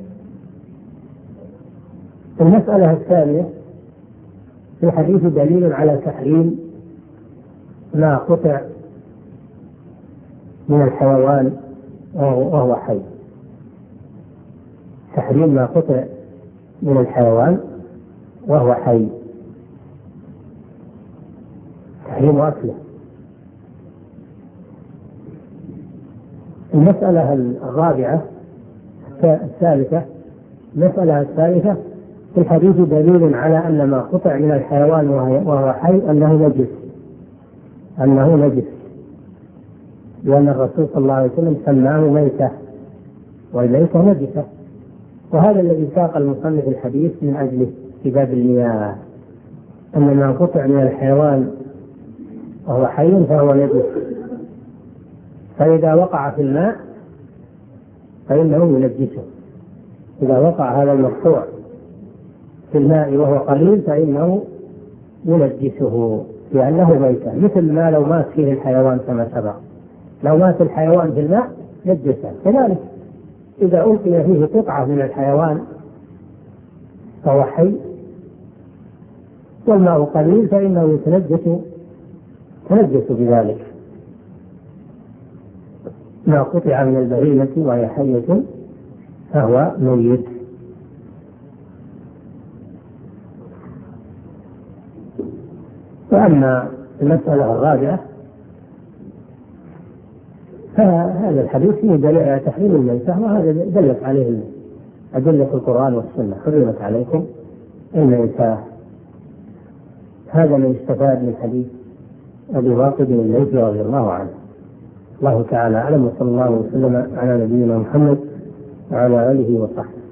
المسألة الثانية في الحديث دليل على تحريم ما قطع من الحيوان وهو حي، تحريم ما قطع من الحيوان وهو حي، تحريم أكله. المسألة الرابعة الثالثة، المسألة الثالثة في الحديث دليل على أن ما قطع من الحيوان وهو حي أنه نجس، لأن الرسول صلى الله عليه وسلم سماه ميتة، والميتة نجسة. وهذا الذي ساق المصنف الحديث من أجله في باب المياه، أن ما قطع من الحيوان وهو حي فهو نجس، فإذا وقع في الماء فإنه ينجسه. إذا وقع هذا المقطوع في الماء وهو قليل فإنه ينجسه لأنه ميتة، مثل ما لو مات فيه الحيوان كما سبق، لو مات الحيوان في الماء نجسه، كذلك إذا ألقي فيه قطعة من الحيوان فهو حي والماء قليل فإنه يتنجس بذلك. ما قطع من البهيمة وهي حية فهو ميت. وأما المسألة الرابعة فهذا الحديث فيه دليل على تحريم الميتة، وهذا دلت عليه أدلة القرآن والسنة، حرمت عليكم الميتة. هذا ما يستفاد من حديث أبي واقد الليثي رضي الله عنه. الله تعالى أعلم، وصلى الله وسلم على نبينا محمد وعلى آله وصحبه.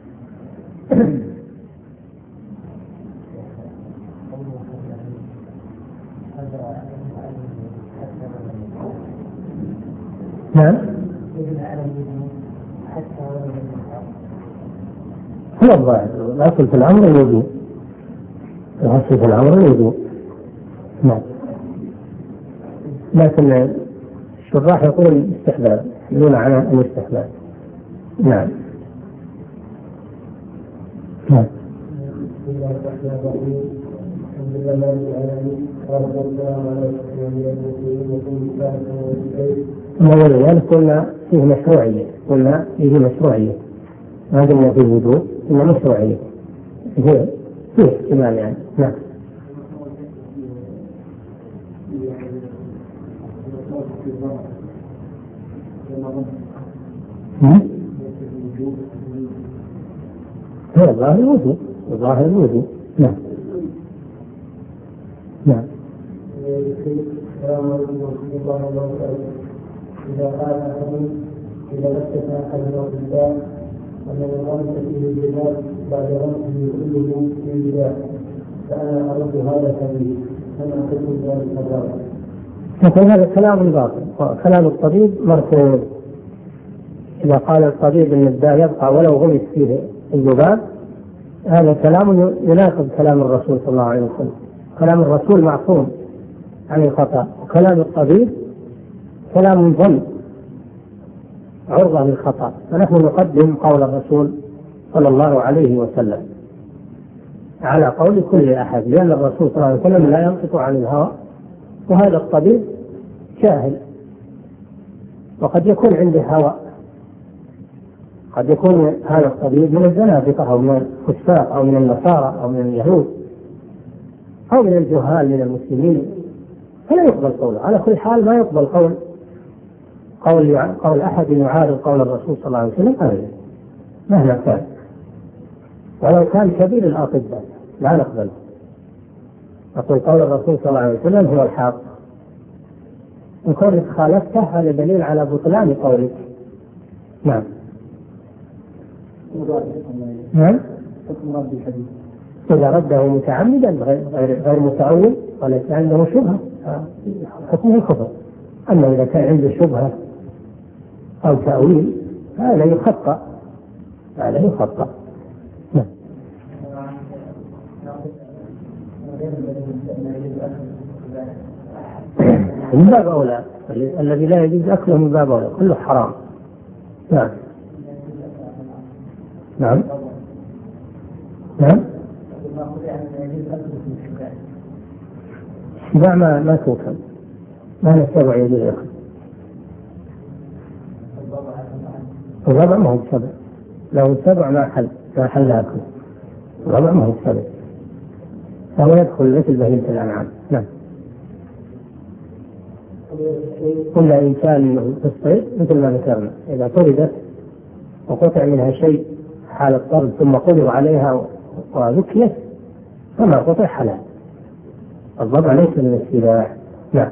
نعم، هو الظاهر الأصل في الأمر الوضوء، الأصل في الأمر الوضوء. نعم، لكن الشراح يقول الاستحباب، يقولون على الاستحباب. نعم. نعم. ولذلك قلنا فيه مشروعية، ما قلنا فيه وجوب، إنه مشروعية، فيه احتمال يعني. نعم. هو الظاهر الوجوب. نعم. نعم. إذا قال أحد إذا لبس أحد الأطباء أنه غمس فيه الجبال بعد غمسه كله في الجبال، فأنا أرد هذا الحديث، فما حكم ذلك الرابع؟ لكن هذا كلام باطل، كلام الطبيب مرفوض. إذا قال الطبيب أن الداء يبقى ولو غمس فيه الذباب، هذا كلام يناقض كلام الرسول صلى الله عليه وسلم. كلام الرسول معصوم عن الخطأ، وكلام الطبيب كلام ظن عرضة للخطأ، فنحن نقدم قول الرسول صلى الله عليه وسلم على قول كل أحد، لأن الرسول صلى الله عليه وسلم لا ينطق عن الهوى، وهذا الطبيب جاهل، وقد يكون عنده هوى، قد يكون هذا الطبيب من الزنادقة أو من الفساق أو من النصارى أو من اليهود أو من الجهال من المسلمين، فلا يقبل قوله. على كل حال ما يقبل قول أحد يعارض قول الرسول صلى الله عليه وسلم أبدا مهما كان، ولو كان كبير الأطباء لا نقبله. نقول قول الرسول صلى الله عليه وسلم هو الحق، إن كنت خالفته هذا دليل على بطلان قولك. نعم. نعم. إذا رده متعمدا غير متأول وليس عنده شبهة حكمه الكفر. أما إذا كان عنده شبهة أو تأويل هذا يخطأ. نعم. من باب أولى، الذي لا يجوز أكله من باب أولى، كله حرام. نعم. نعم. نعم. الشباع ما توكل، ما نستطيع يجوز أكله. الربع ما هو السبع، لو السبع ما حل أكله، الربع ما هو السبع، فهو يدخل مثل بهيمة الأنعام. نعم. كل إنسان في الصيد مثل ما ذكرنا، إذا طردت وقطع منها شيء حال الطرد ثم قدر عليها وذكيت فما قطع حلال. الضبع ليس من السباع. نعم.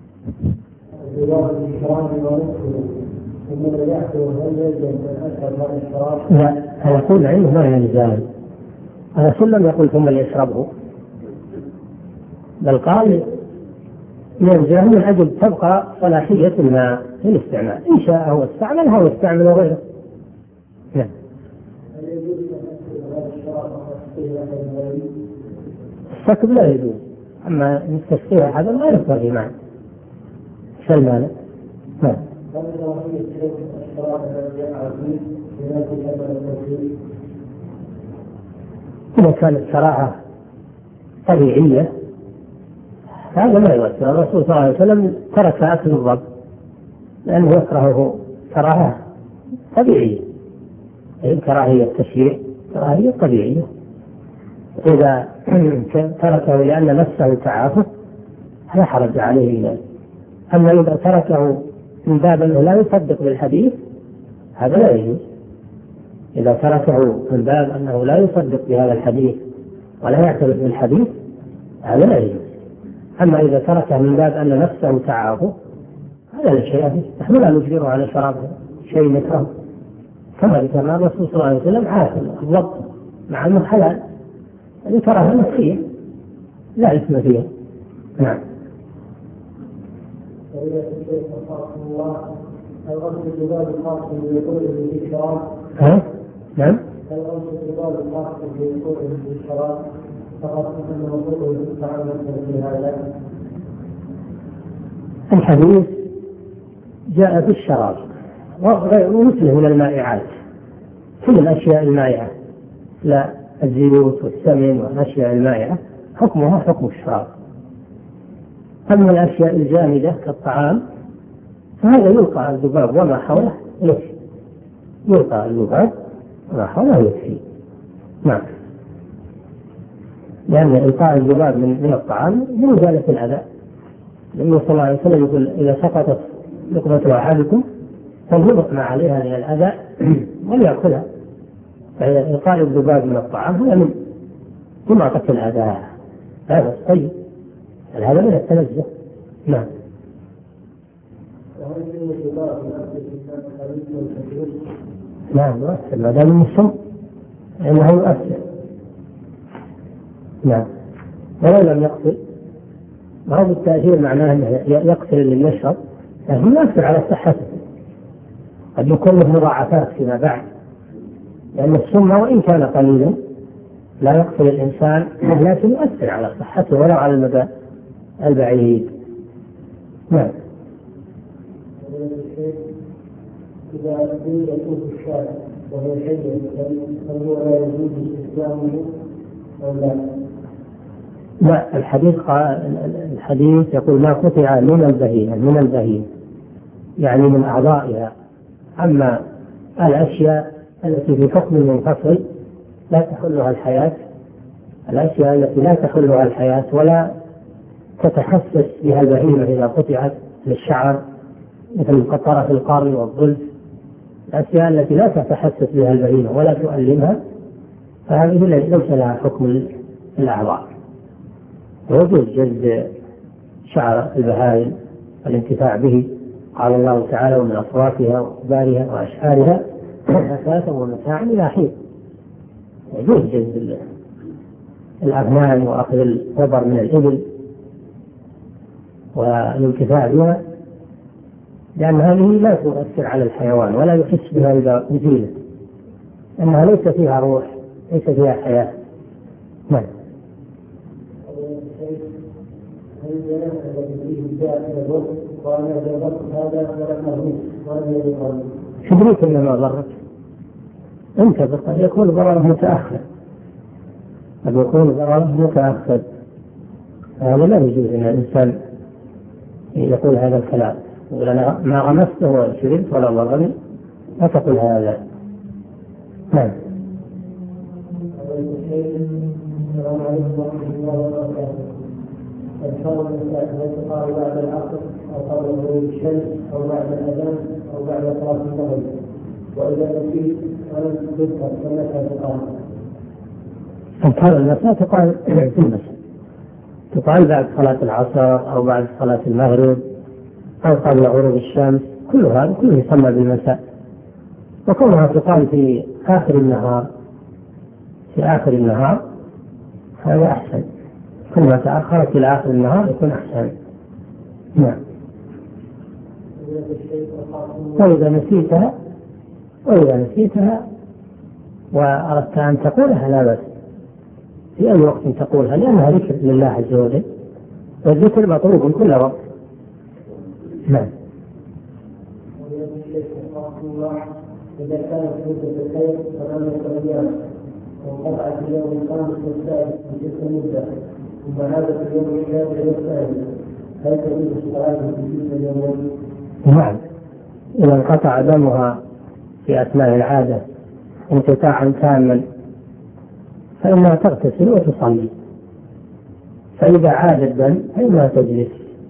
لا، يقول عنه ما يلزم. الرسول لم يقل ثم ليشربه، بل قال يلزم من أجل تبقى صلاحية الماء للاستعمال، إن شاء هو استعملها واستعمل غيره. نعم. السكب لا يجوز، أما التسخير هذا ما يذكر إيمان. سلمان. نعم. إذا كانت شراعة طبيعية هذا لا يؤثر. الرسول صلى الله عليه وسلم ترك أكل الضب لأنه يكرهه كراهة طبيعية، كراهية التشريع كراهية طبيعية. إذا تركه لأن نفسه تعافه لا حرج عليه ذلك. أما إذا تركه من باب أنه لا يصدق بالحديث هذا لا يجوز. إذا تركه من باب أنه لا يصدق بهذا الحديث ولا يعترف بالحديث هذا لا يجوز. أما إذا تركه من باب أن نفسه تعافه هذا لا شيء فيه. نحن لا نجبره على شراب شيء نكره، كما ذكرنا الرسول صلى الله عليه وسلم عافى الضبط مع أنه حلال، هذه كراهة نفسية لا إثم فيها. نعم. نعم. الحديث جاء في الشراب ومثله من المائعات، كل الأشياء المائعة، لا الزيوت والسمن والأشياء المائعة حكمها حكم الشراب. أما الأشياء الجامدة كالطعام فهذا يلقى الذباب وما حوله يكفي، يلقى الذباب وما حوله يكفي. نعم. لأن إلقاء الذباب من الطعام من إزالة الأذى. النبي صلى الله عليه وسلم يقول إذا سقطت لقمة أحدكم فليلق ما عليها من الأذى وليأكلها. فإلقاء الذباب من الطعام هو من إماطة الأذى. هذا طيب، هذا من التنزه. نعم. نعم يؤثر ما دام من السم لأنه يؤثر. نعم. ولو لم يقتل ما هو بالتأثير معناه أنه يقتل اللي يشرب، لكن يؤثر على صحته، قد يكون له مضاعفات فيما بعد، لأن السم وإن كان قليلا لا يقتل الإنسان لكن يؤثر على صحته ولو على المدى البعيد. نعم. إذا قيل يكون في الشارع وهو شيء فهو لا يجوز استخدامه أو لا؟ لا، الحديث يقول ما قطع من البهيمة يعني من أعضائها. أما الأشياء التي في حكم منفصل لا تحلها الحياة، الأشياء التي لا تحلها الحياة ولا تتحسس بها البهيمة إذا قطعت للشعر مثل قطرة القرن والظلف، الأشياء التي لا تتحسس بها البهيمة ولا تؤلمها فهذه ليس لها حكم الأعضاء. ويجوز جلد شعر البهائم والانتفاع به، قال الله تعالى ومن أصواتها وأخبارها وأشعارها أثاثا ومتاعا إلى حين. يجوز جلد الأغنام وأخذ الوبر من الإبل والانتفاع بها، لأن هذه لا تؤثر على الحيوان ولا يحس بها إذا أزيلت، أنها ليس فيها روح ليس فيها حياة. نعم. تدريك إنما ضرك أنت، قد يكون ضرره متأخر، هذا لا يجوز أن الإنسان يقول هذا الكلام، يقول أنا ما غمسته وشربت ولا ضرني، لا تقول هذا. نعم. السلام عليكم ورحمة الله وبركاته. الفرق بين الاعتقاد بعد العصر أو قبل غروب الشمس أو بعد الأذان أو بعد صلاة المغرب، وإذا نسيت فلم تذكر فمتى تقال؟ أذكار المساء تقال في المساء، تقال بعد صلاة العصر أو بعد صلاة المغرب أو قبل غروب الشمس، كل هذا كله يسمى بالمساء. وكونها تقال في آخر النهار هذا أحسن، كل ما تأخرت إلى آخر النهار يكون أحسن. نعم. وإذا نسيتها وأردت أن تقولها لا بأس في أي وقت تقولها، لأنها ذكر لله عز وجل والذكر مطلوب من كل وقت. نعم. إذا كانت مدة الخير 8 أيام وانقطعت اليوم الخامس والسادس من تلك المدة ثم عادت اليوم الثالث والثاني هل تجوز الصلاة في تلك اليومين؟ نعم، إذا انقطع دمها في أثناء العادة انقطاعا تاما فإنها تغتسل وتصلي، فإذا عاد الدم فإنها تجلس،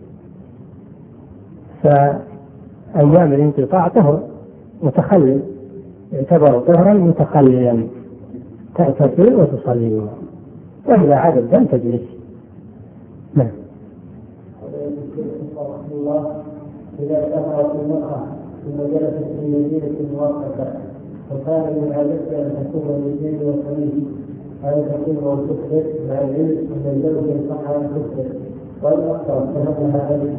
فأيام الانقطاع طهر متخلل يعتبر طهرا متخللا، تغتسل وتصلي، وإذا عاد الدم تجلس. نعم. إذا سافرت المرأة ثم جلست في مدينة مؤقتة وكان من عادتها أن تكون الاثنين والخميس هل تكون وتكثر مع العلم أن الزوج ينصحها أن تكثر والأكثر فهل لها علم؟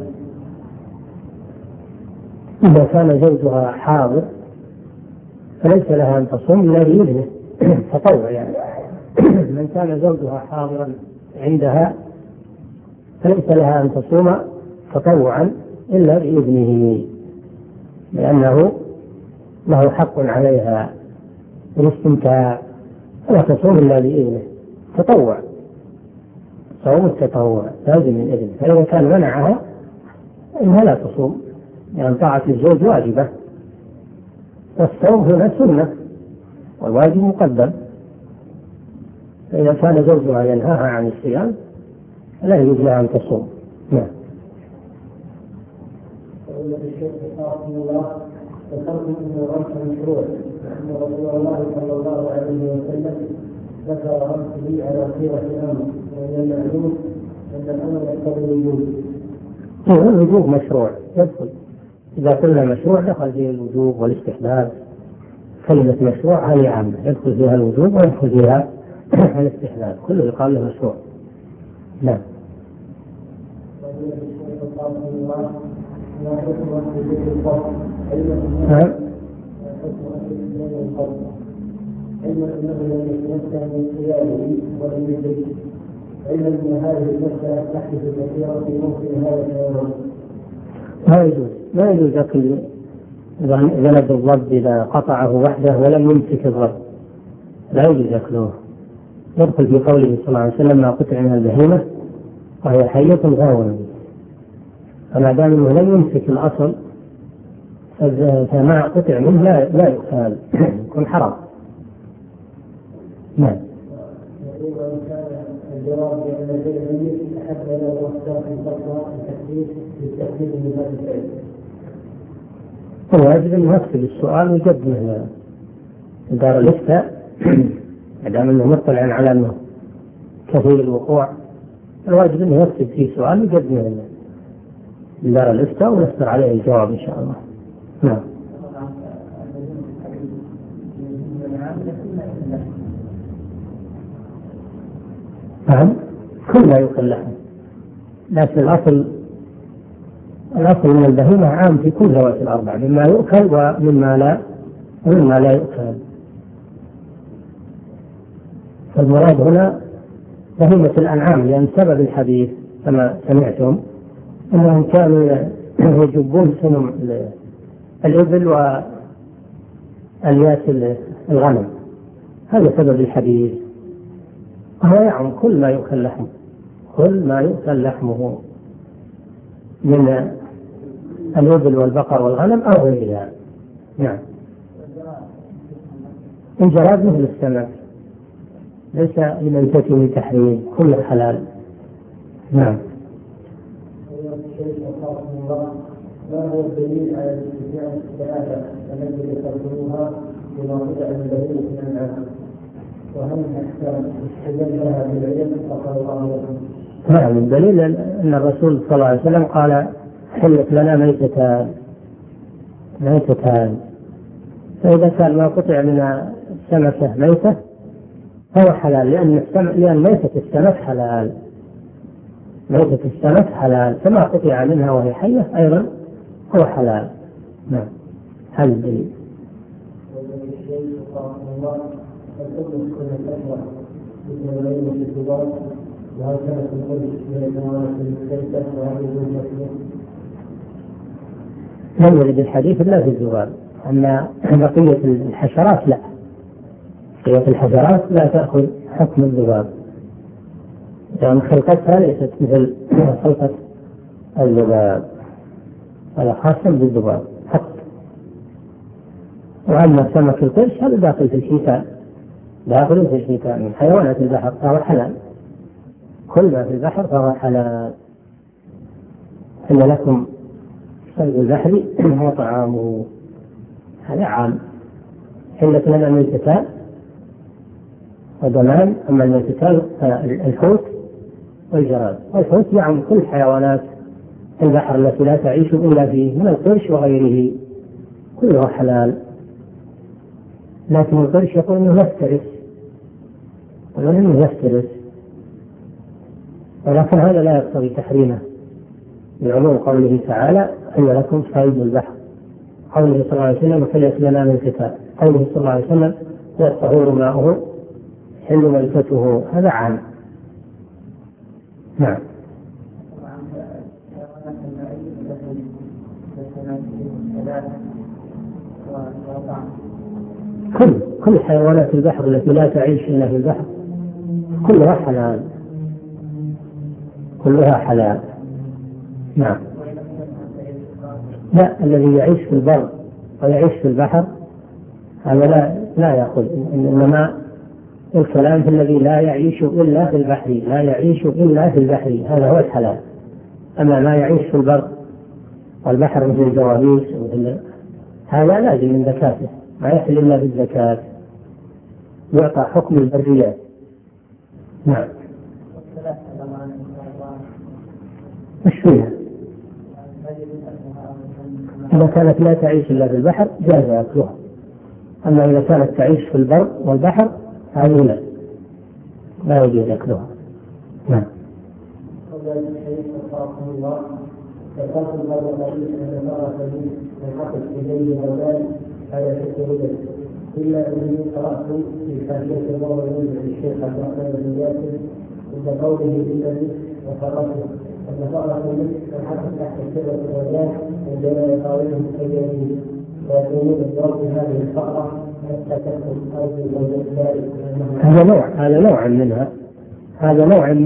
إذا كان زوجها حاضر فليس لها أن تصوم إلا بإذنه تطوع يعني. من كان زوجها حاضرا عندها فليس لها أن تصوم تطوعا إلا بإذنه، لأنه له حق عليها بالاستمتاع، ولا تصوم إلا بإذنه تطوع، صوم التطوع لازم من إذنه، فإذا كان منعها إنها لا تصوم، يعني طاعة الزوج واجبة، والصوم هنا سنة والواجب مقدم، فإذا كان زوجها ينهاها عن الصيام لا يجوز لها أن تصوم. نعم. الشيخ رحمه الله ذكرت انه رمز مشروع ان رسول الله صلى الله عليه وسلم ذكر رمزه على خيرة الامر، ومن المعلوم ان الامر يقتضي الوجوب. الوجوب مشروع يدخل، اذا قلنا مشروع دخل فيه الوجوب والاستحباب، كلمة مشروع هذه عامة يدخل فيها الوجوب ويدخل فيها الاستحباب، كله يقال له مشروع. نعم. ما حكم أهل القبر؟ نعم. علما أنه لم يتمتع من خياله ولم يدرك، علما أن هذه المسألة تحدث كثيرا في ممكن هذا الحيوان. ما يجوز أكل ذنب الضب إذا قطعه وحده ولم يمسك الضب، لا يجوز أكله، يدخل في قوله صلى الله عليه وسلم ما قطع من البهيمة وهي حية غاوية، فما دام انه لم يمسك الاصل فما قطع منه لا يؤكل، يكون حرام. نعم. وإن كان الجواب بأن البيع الميت أحب له وقتها في فترة للتحديد من هذا الفعل. الواجب أن يكتب السؤال ويقدمه لدار الإفتاء ما دام انه مطلع على انه كثير الوقوع، الواجب أن يكتب فيه سؤال ويقدمه لدار الإفتاء ويصدر عليه الجواب إن شاء الله. نعم. نعم، كل ما يؤكل لحم، لكن الأصل من البهيمة عام في كل ذوات الأربع، مما يؤكل ومما لا يؤكل. فالمراد هنا بهيمة الأنعام، لأن سبب الحديث كما سمعتم أنهم كانوا يجبون سنم الإبل والياس الغنم، هذا سبب الحديث، وهو يعم كل ما يؤكل لحمه، كل ما يؤكل لحمه من الإبل والبقر والغنم أو غيرها. نعم. الجراد مثل السمك ليس لميتته تحريم، كل حلال. نعم. ما هو الدليل على الاستثناء الثلاثة التي ذكرتموها بما قطع من دليل من العام، وهل الأحكام استدل لها بالعلم فقال الله لكم؟ نعم، الدليل أن الرسول صلى الله عليه وسلم قال حلت لنا ميتتان، فإذا كان ما قطع من السمكة ميتة فهو حلال، لأن ميتة السمك حلال، ميتة السمك حلال، فما قطع منها وهي حية أيضا هو حلال. نعم، هذا الدليل. وهل كانت القدس من الجماعات المختلفة وهذه المسلمين؟ لم يرد الحديث إلا في الذباب، أما بقية الحشرات لا، بقية الحشرات لا تأخذ حكم الذباب، لأن خلقتها ليست مثل خلقة الذباب، هذا خاص بالذباب فقط. وأما سمك القرش هذا داخل في الحيتان، داخل في الحيتان من حيوانات البحر فهو حلال، كل ما في البحر فهو حلال. إن لكم صيد البحر وطعامه، هذا عام. حلت لنا الميتتان ودمان، أما الميتتان الحوت والجراد. والحوت يعم كل حيوانات البحر التي لا تعيش إلا فيه من القرش وغيره، كله حلال. لكن القرش يقول إنه يفترس، ولكن هذا لا يقتضي تحريمه لعموم قوله تعالى أن لكم صيد البحر، قوله صلى الله عليه وسلم حلت لنا من الكتاب، قوله صلى الله عليه وسلم والطهور ماؤه حل ميتته، هذا عام. نعم. كل حيوانات البحر التي لا تعيش إلا في البحر كلها حلال، كلها حلال. نعم. لا، الذي يعيش في البر ويعيش في البحر هذا لا يأخذ، إنما الكلام في الذي لا يعيش إلا في البحر، لا يعيش إلا في البحر، هذا هو الحلال. أما ما يعيش في البر والبحر مثل الجواميس هذا لازم من زكاته، ما يحل إلا بالزكاة، يعطى حكم البريات. نعم. مش فيها، إذا كانت لا تعيش إلا في البحر جاز أكلها، أما إذا كانت تعيش في البر والبحر هذه لا يجوز أكلها. نعم. فقالت الله الذي أن الله سبيل الحق إليه الأولاد هذا شك هدى، إلا أنني قرأت في حاشية الله الشيخ عبد الرحمن بن ياسر عند قوله الذي وقرأته أن فأرة المسك الحق تحت السر الأولاد عندما يقاومهم كيده ويقومون بضرب هذه الفأرة حتى تكون أرض الأولاد. هذا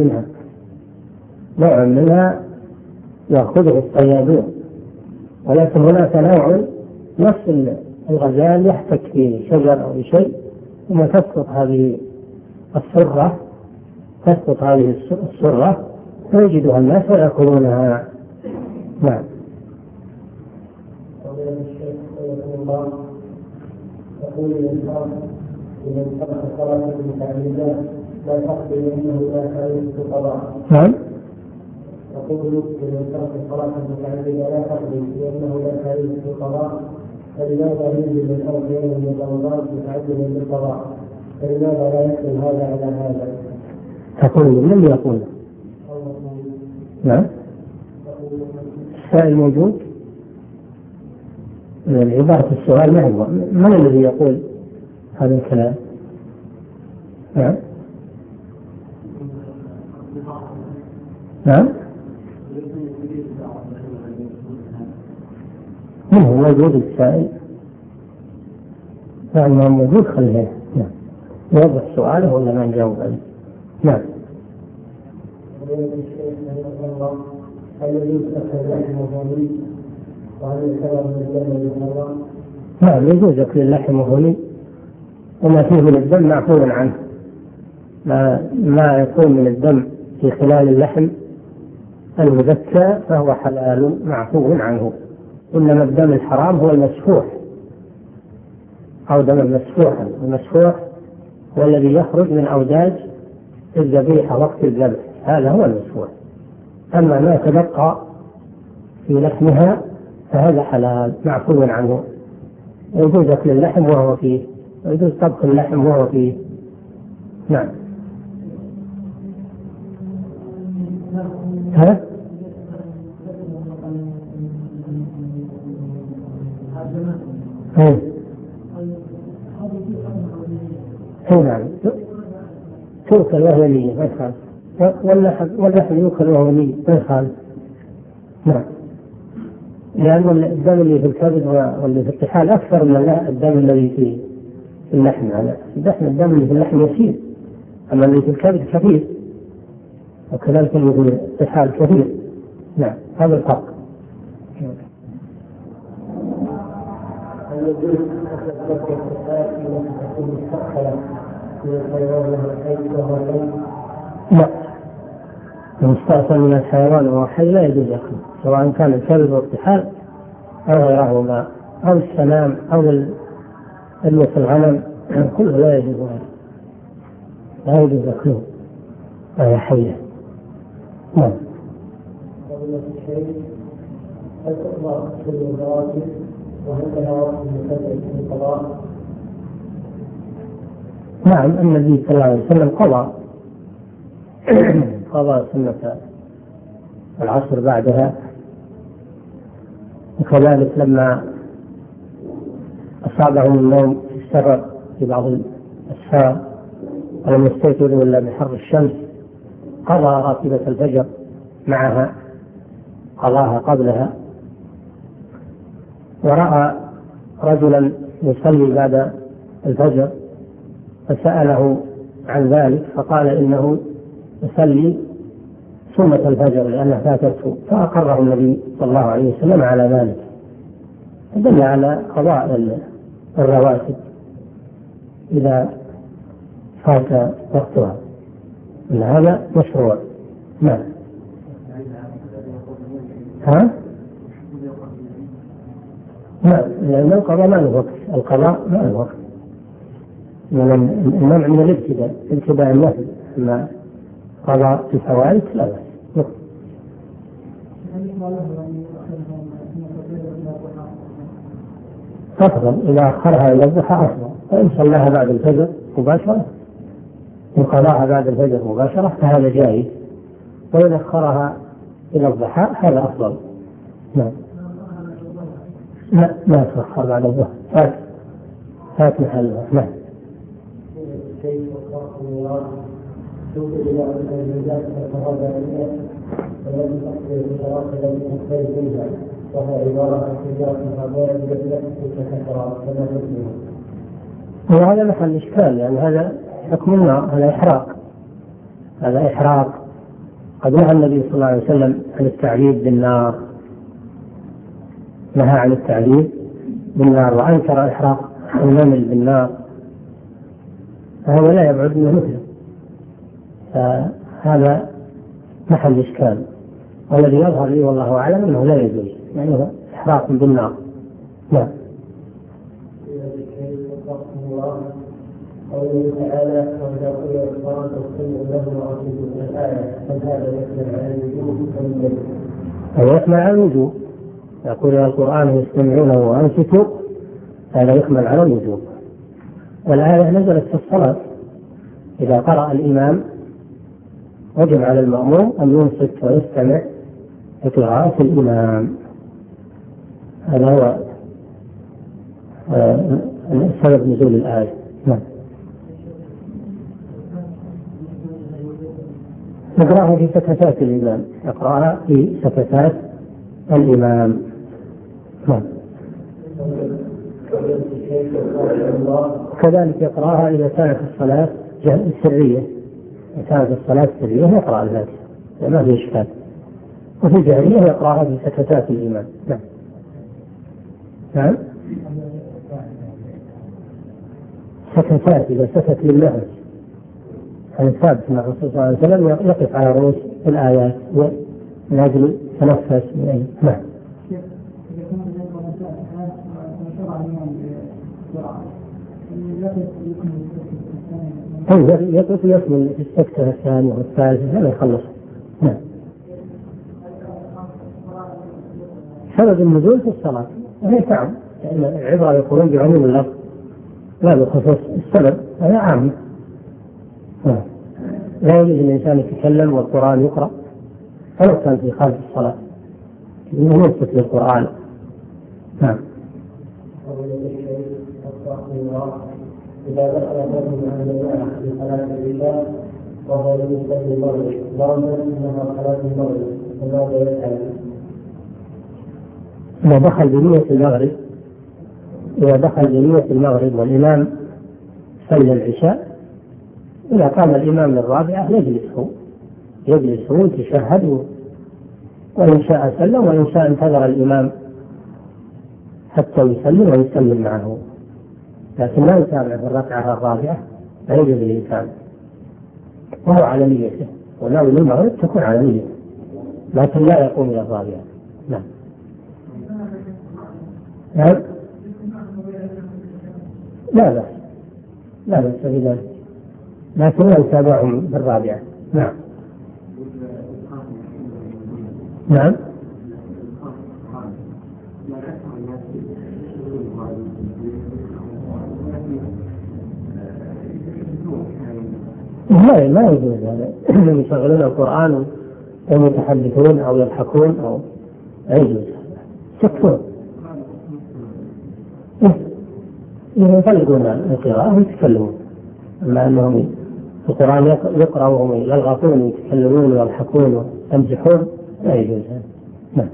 نوع منها يأخذه الصيادون، ولكن هناك نوع نفس الغزال يحتك في شجر أو شيء ثم تسقط هذه السرة فيجدها الناس ويأكلونها. نعم. يقول الإنسان إذا ترك صلاة المتعلمات لا تقبل أنه لا خير في القضاء. نعم. يقول إذا ترك الصلاة المتعلمة لا تقبل لأنه لا خير في القضاء، فلماذا ينزل من أرض يوم من رمضان متعلما بالقضاء؟ فلماذا لا يحمل هذا على هذا؟ تقول من يقول؟ نعم. السائل موجود؟ عبارة السؤال ما هو؟ من الذي يقول هذا الكلام؟ نعم. نعم. من هو موجود السائل؟ نعم موجود، خليه نعم يوضح سؤاله ولا ما نجاوب عليه. نعم. نعم يجوز أكل اللحم وهني، وما فيه من الدم معفو عنه، ما يكون من الدم في خلال اللحم المذكى فهو حلال معفو عنه، إنما الدم الحرام هو المسفوح أو دم المسفوح. المسفوح هو الذي يخرج من أوداج الذبيحة وقت الذبح، هذا هو المسفوح. أما ما تبقى في لحمها فهذا حلال معفو عنه، يجوز أكل اللحم وهو فيه، ويجوز طبخ اللحم وهو فيه. نعم. ها؟ نعم تؤكل وهي نية ما تخاف. واللحم يؤكل وهو ني ما يخالف. نعم، لأن الدم اللي في الكبد واللي في الطحال أكثر من الدم الذي في اللحم. على الدم اللي في اللحم يسير، أما اللي في الكبد كثير، وكذلك اللي في الطحال كثير. نعم، هذا الفرق. لا، المستأصل من الحيوان وهو حي لا يجوز أكله، سواء كان الكبد والطحال أو غيرهما أو السلام أو اللي في الغنم، كله لا يجوز أكله وهي حية. نعم. نعم، النبي صلى الله عليه وسلم قضى سنة العصر بعدها، وكذلك لما أصابهم النوم في السفر في بعض الأسفار ولم يستيقظوا إلا بحر الشمس قضى راتبة الفجر معها، قضاها قبلها. ورأى رجلا يصلي بعد الفجر فسأله عن ذلك فقال إنه يصلي سنة الفجر لأنها فاتته، فأقره النبي صلى الله عليه وسلم على ذلك، دل على قضاء الرواتب إذا فات وقتها، إن هذا مشروع. نعم. لأن القضاء ما له وقت، القضاء ما له وقت، المنع من الابتداء النفل، أما قضاء في فوائد لا بأس. أفضل إذا أخرها إلى الضحى أفضل، فإن صلاها بعد الفجر مباشرة وقضاها بعد الفجر مباشرة فهذا جائز، وإن أخرها إلى الضحى هذا أفضل. نعم. لا تأخر بعد الضحى، فات محلها. نعم. وهذا محل إشكال، يعني هذا حكم النار، هذا إحراق. قد نهى النبي صلى الله عليه وسلم عن التعذيب بالنار، نهى عن التعذيب بالنار وأنكر إحراق النمل بالنار، فهذا لا يبعد منه مثله، فهذا محل إشكال. والذي يظهر لي والله أعلم أنه لا يجوز، يعني إحراق بالنار. نعم. قوله تعالى وإذا قرئ القرآن فاستمعوا له وأنصتوا من الآية، هل هذا يشمل على الوجوب أم لا؟ هذا يشمل على الوجوب، يقول القرآن يستمعونه وأنصتوا، هذا يشمل على الوجوب. والآية نزلت في الصلاة، إذا قرأ الإمام وجب على المأموم أن ينصت ويستمع لقراءة الإمام. هذا هو سبب نزول الآية. نعم. نقرأها في سكتات الإمام، يقرأها في سكتات الإمام. نعم. كذلك يقرأها إذا كانت الصلاة السرية، إذا كانت الصلاة السرية يقرأ الفاتحة ما في إشكال، وفي الجهرية يقرأها في سكتات الإمام. نعم. نعم. سكتات إذا سكت للنفس، عن ثابت أن الرسول صلى الله عليه وسلم يقف على رؤوس الآيات من أجل تنفس من أي. نعم. يقف يكمل في السكتة الثانية والثالثة هذا يخلص. نعم. سبب النزول في الصلاة هي تعم، لأن العبرة يقولون بعموم اللفظ لا بخصوص السبب، هذا عام. لا يجوز الإنسان يتكلم والقرآن يقرأ ولو كان في خارج الصلاة، إنه ينصت للقرآن. نعم. إذا دخل الرجل عن جماعة في صلاة العشاء وهو يصلي المغرب ضربا انها صلاه المغرب فماذا يفعل؟ إذا دخل بنية المغرب والإمام صلى العشاء، إذا قام الإمام للرابعة يجلس هو يتشهد، وإن شاء سلم وإن شاء انتظر الإمام حتى يسلم ويسلم معه، لكن لا يتابع في الركعة الرابعة، لا يجوز الإنسان، وهو على نيته، وناوي المغرب تكون على نيته، لكن لا يقوم إلى الرابعة. نعم. لا بأس بذلك، لكن لا يتابعهم بالرابعة. نعم. نعم. ما يجوز هذا، يشغلون القرآن ويتحدثون أو يضحكون أو لا يجوز، تكفر. يفرقون القراءة ويتكلمون، أما أنهم في القرآن يقرأ وهم يلغطون ويتكلمون ويضحكون ويمزحون لا يجوز هذا. نعم.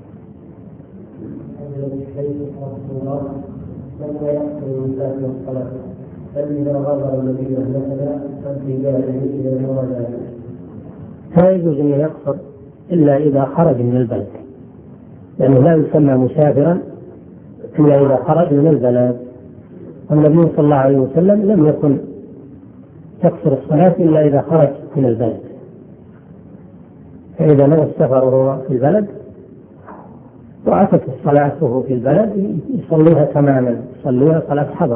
لا يجوز أن يقصر إلا إذا خرج من البلد، لأنه لا يسمى مسافرا إلا إذا خرج من البلد. النبي صلى الله عليه وسلم لم يكن تقصر الصلاة إلا إذا خرج من البلد، فإذا نوى السفر وهو في البلد وأتت الصلاة وهو في البلد يصليها تماما، يصليها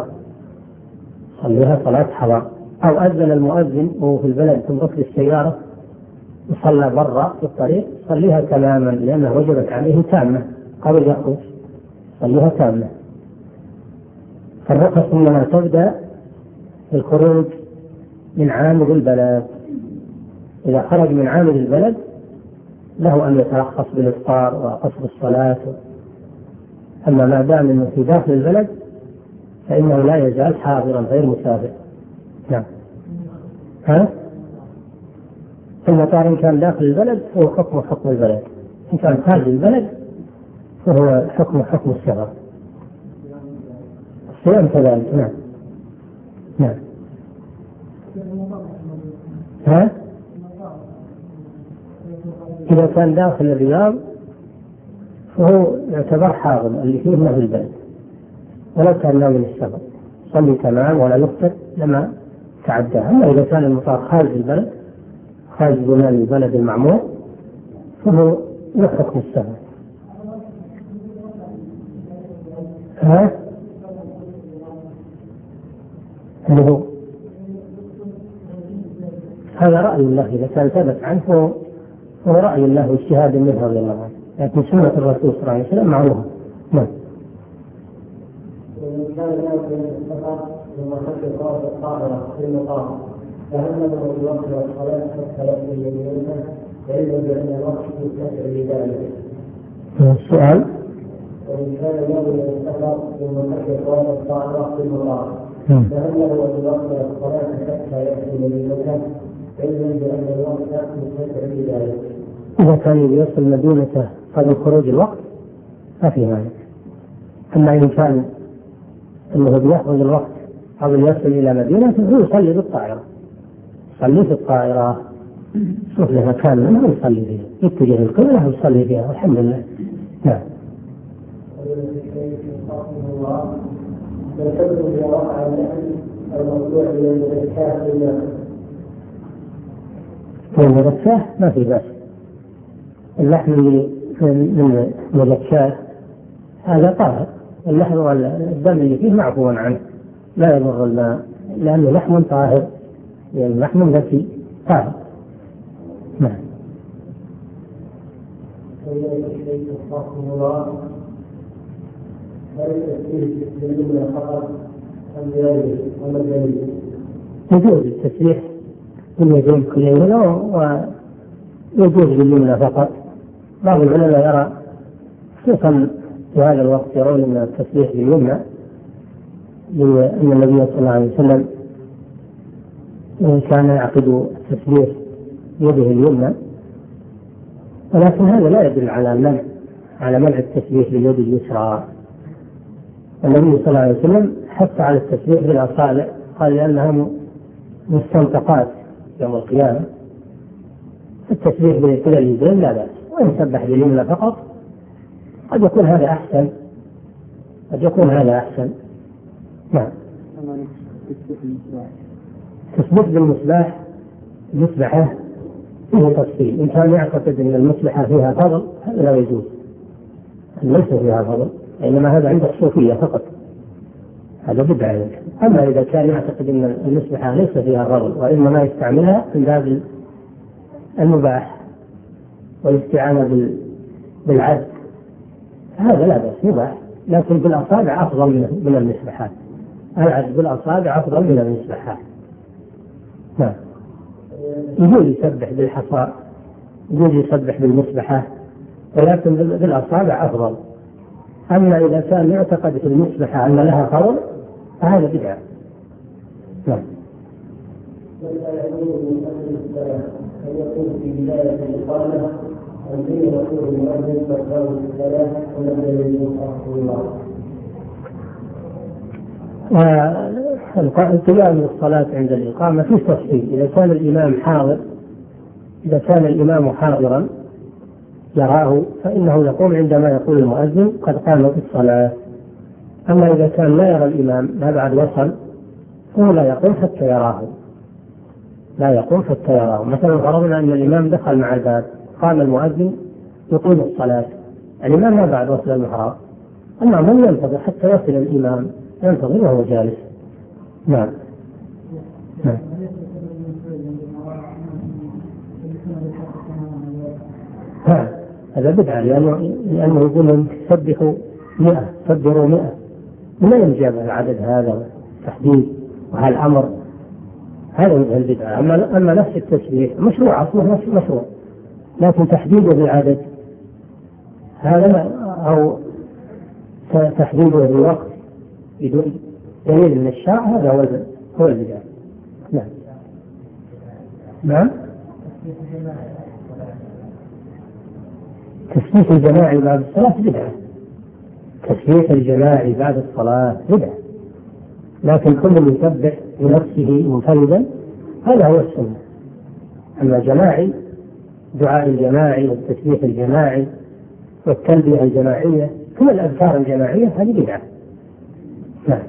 صلاة حضر، أو أذن المؤذن وهو في البلد ثم ركب السيارة وصلى برا في الطريق صليها تماما، لأنها وجبت عليه تامة قبل يخرج، صليها تامة. فالرخص إنما تبدأ الخروج من عامل البلد، إذا خرج من عامل البلد له أن يترخص بالإفطار وقصر الصلاة، أما ما دام أنه في داخل البلد فإنه لا يزال حاضرا غير مسافر. نعم. المطار إن كان داخل البلد فهو حكم البلد، إن كان خارج البلد فهو حكم السفر. الصيام كذلك. نعم. نعم. إذا كان داخل الرياض فهو يعتبر حاضر اللي فيه ما في البلد، ولو كان ناوي السفر صلي تمام ولا يفطر لما تعدى. أما إذا كان المطار خارج البلد، خارج البلد المعمور، فهو يحكم السفر. هذا رأي الله، إذا كان ثبت عنه فهو رأي الله واجتهاد منه رضي الله عنه، لكن سنة الرسول صلى الله عليه وسلم معروفة. نعم. كان يأكل السفر ثم خشي صلاة الطائرة في المقام، فهل له الوقت والصلاة حتى يأتي يمينه، علما بأن الوقت يتسع لذلك؟ السؤال: وإن كان يأكل السفر ثم خشي صلاة الطائرة في المقام، فهل له الوقت والصلاة حتى يأتي يمينه، علما بأن الوقت يتسع لذلك؟ إذا كان يوصل مدينته قبل خروج الوقت ما في مانع، أما إن كان أنه بيخرج الوقت قبل يصل إلى مدينة فهو يصلي بالطائرة، يصلي في الطائرة، شوف له مكان منه يصلي فيه، يتجه القبلة ويصلي فيها والحمد لله. نعم. المذكاه ما في بأس، اللحم اللي من المذكاه هذا طاهر، اللحم والدم اللي فيه معفو عنه لا يضر الماء، لأنه لحم طاهر، يعني لحم ذكي طاهر. نعم. يجوز التسبيح باليدين كليهما ويجوز باليمنى فقط. بعض العلماء يرى خصوصا في هذا الوقت يرون أن التسبيح باليمنى، لأن النبي صلى الله عليه وسلم كان يعقد التسبيح بيده اليمنى، ولكن هذا لا يدل على منع التسبيح باليد اليسرى. النبي صلى الله عليه وسلم حث على التسبيح بالأصابع، قال لأنها مستنطقات يوم القيامة. التسبيح بكلا اليدين لا بأس، وإن سبح باليمنى فقط قد يكون هذا أحسن. نعم. تثبت بالمصباح المصبحة فيه تفصيل. إن كان يعتقد أن المصبحة فيها فضل هذا لا يجوز، ليس فيها فضل، إنما هذا عند الصوفية فقط، هذا بدعة. أما إذا كان يعتقد أن المصبحة ليس فيها فضل وإنما يستعملها من باب المباح والاستعانة بالعد هذا لا بأس، مباح، لكن بالأصابع أفضل من المصبحات. العد بالأصابع أفضل من المصبحات. نعم. يجوز يسبح بالحصى، يجوز يسبح بالمصبحة، ولكن بالأصابع أفضل. أما إذا كان يعتقد في المصبحة أن لها فضل فهذا بدعة. نعم. يقول في بداية الإقامة أن يقول المؤذن فقام الصلاة ولم يجوز رحمه الله. القيام للصلاة عند الإقامة في تفصيل. إذا كان الإمام حاضرا يراه فإنه يقوم عندما يقول المؤذن قد قام بالصلاة. أما إذا كان لا يرى الإمام لا بعد وصل فهو لا يقوم حتى يراه. مثلا فرضنا أن الإمام دخل مع الباب، قام المؤذن يقول الصلاة، الإمام ما بعد وصل المحراب، أما من ينتظر حتى يصل الإمام، ينتظر وهو جالس. نعم. هذا بدعة، لأنه يقول سبحوا 100 سبحوا 100، لا ينجب العدد هذا تحديد وهالأمر، هذا من البدعة. أما نفس التسبيح مشروع، أصله مشروع، لكن تحديده بالعدد هذا أو تحديده بالوقت بدون دليل من الشرع هذا هو البدعة. نعم. تسبيح الجماعي بعد الصلاة بدعة. تسبيح الجماعي بعد الصلاة بدعة، لكن كل يسبح بنفسه منفردا هذا هو السنة. أما جماعي، دعاء الجماعي والتسبيح الجماعي والتلبية الجماعية كل الأذكار الجماعية هذه بدعة. نعم.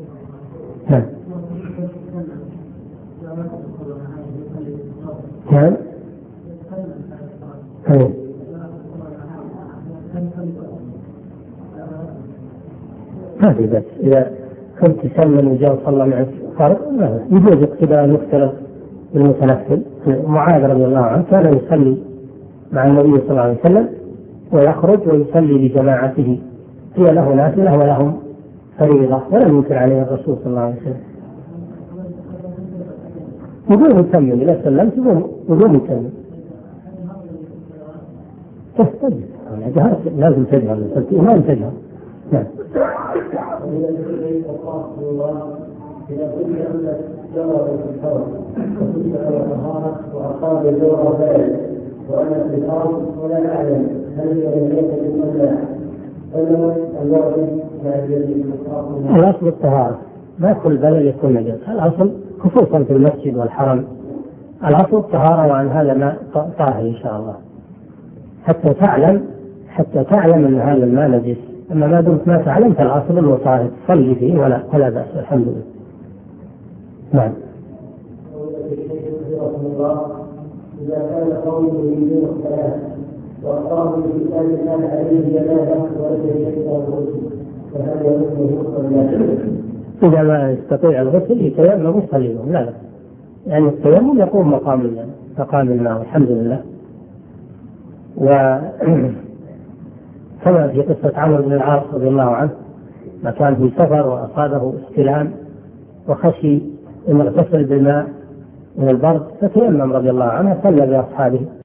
هذه بس إذا كنت تسلم وجاء صلى معك فرق يجوز اقتداء المختلف بالمتنفل. معاذ رضي الله عنه كان يصلي مع النبي صلى الله عليه وسلم ويخرج ويصلي لجماعته، هي له نافلة ولهم فريضة، ولم ينكر عليه الرسول صلى الله عليه وسلم. يقول يكمل، إذا سلمت يقول يكمل. تستجد لازم تجهر، ما تجهر. نعم. إذا كنت أنك جرب في الحرم وكنت على طهارة وأصاب الجوع ذلك وأنا في الأرض ولا أعلم هل هي يجب أم لا؟ فلو الوعد لا يجب الأصل الطهارة، ما كل بلد يكون نجس. الأصل خصوصا في المسجد والحرم الأصل الطهارة، وعن هذا ما طاهر إن شاء الله حتى تعلم أن هذا الماء نجس. أما ما دمت ما تعلم فالأصل أنه طاهر، صلي فيه ولا بأس، الحمد لله. نعم. إذا كان قوله يريدون الصلاة وأقاموا بالإسلام كان عليه جنازة وليس شيء الغسل فهل يمكنه؟ إذا ما يستطيع الغسل يتيمم يصلي لهم، لا يعني التيمم يقوم مقام الماء الحمد لله. كما في قصة عمرو بن العاص رضي الله عنه، ما كان في سفر وأصابه استلام وخشي أن يغتسل بالماء من البرد فتيمم رضي الله عنه صلى بأصحابه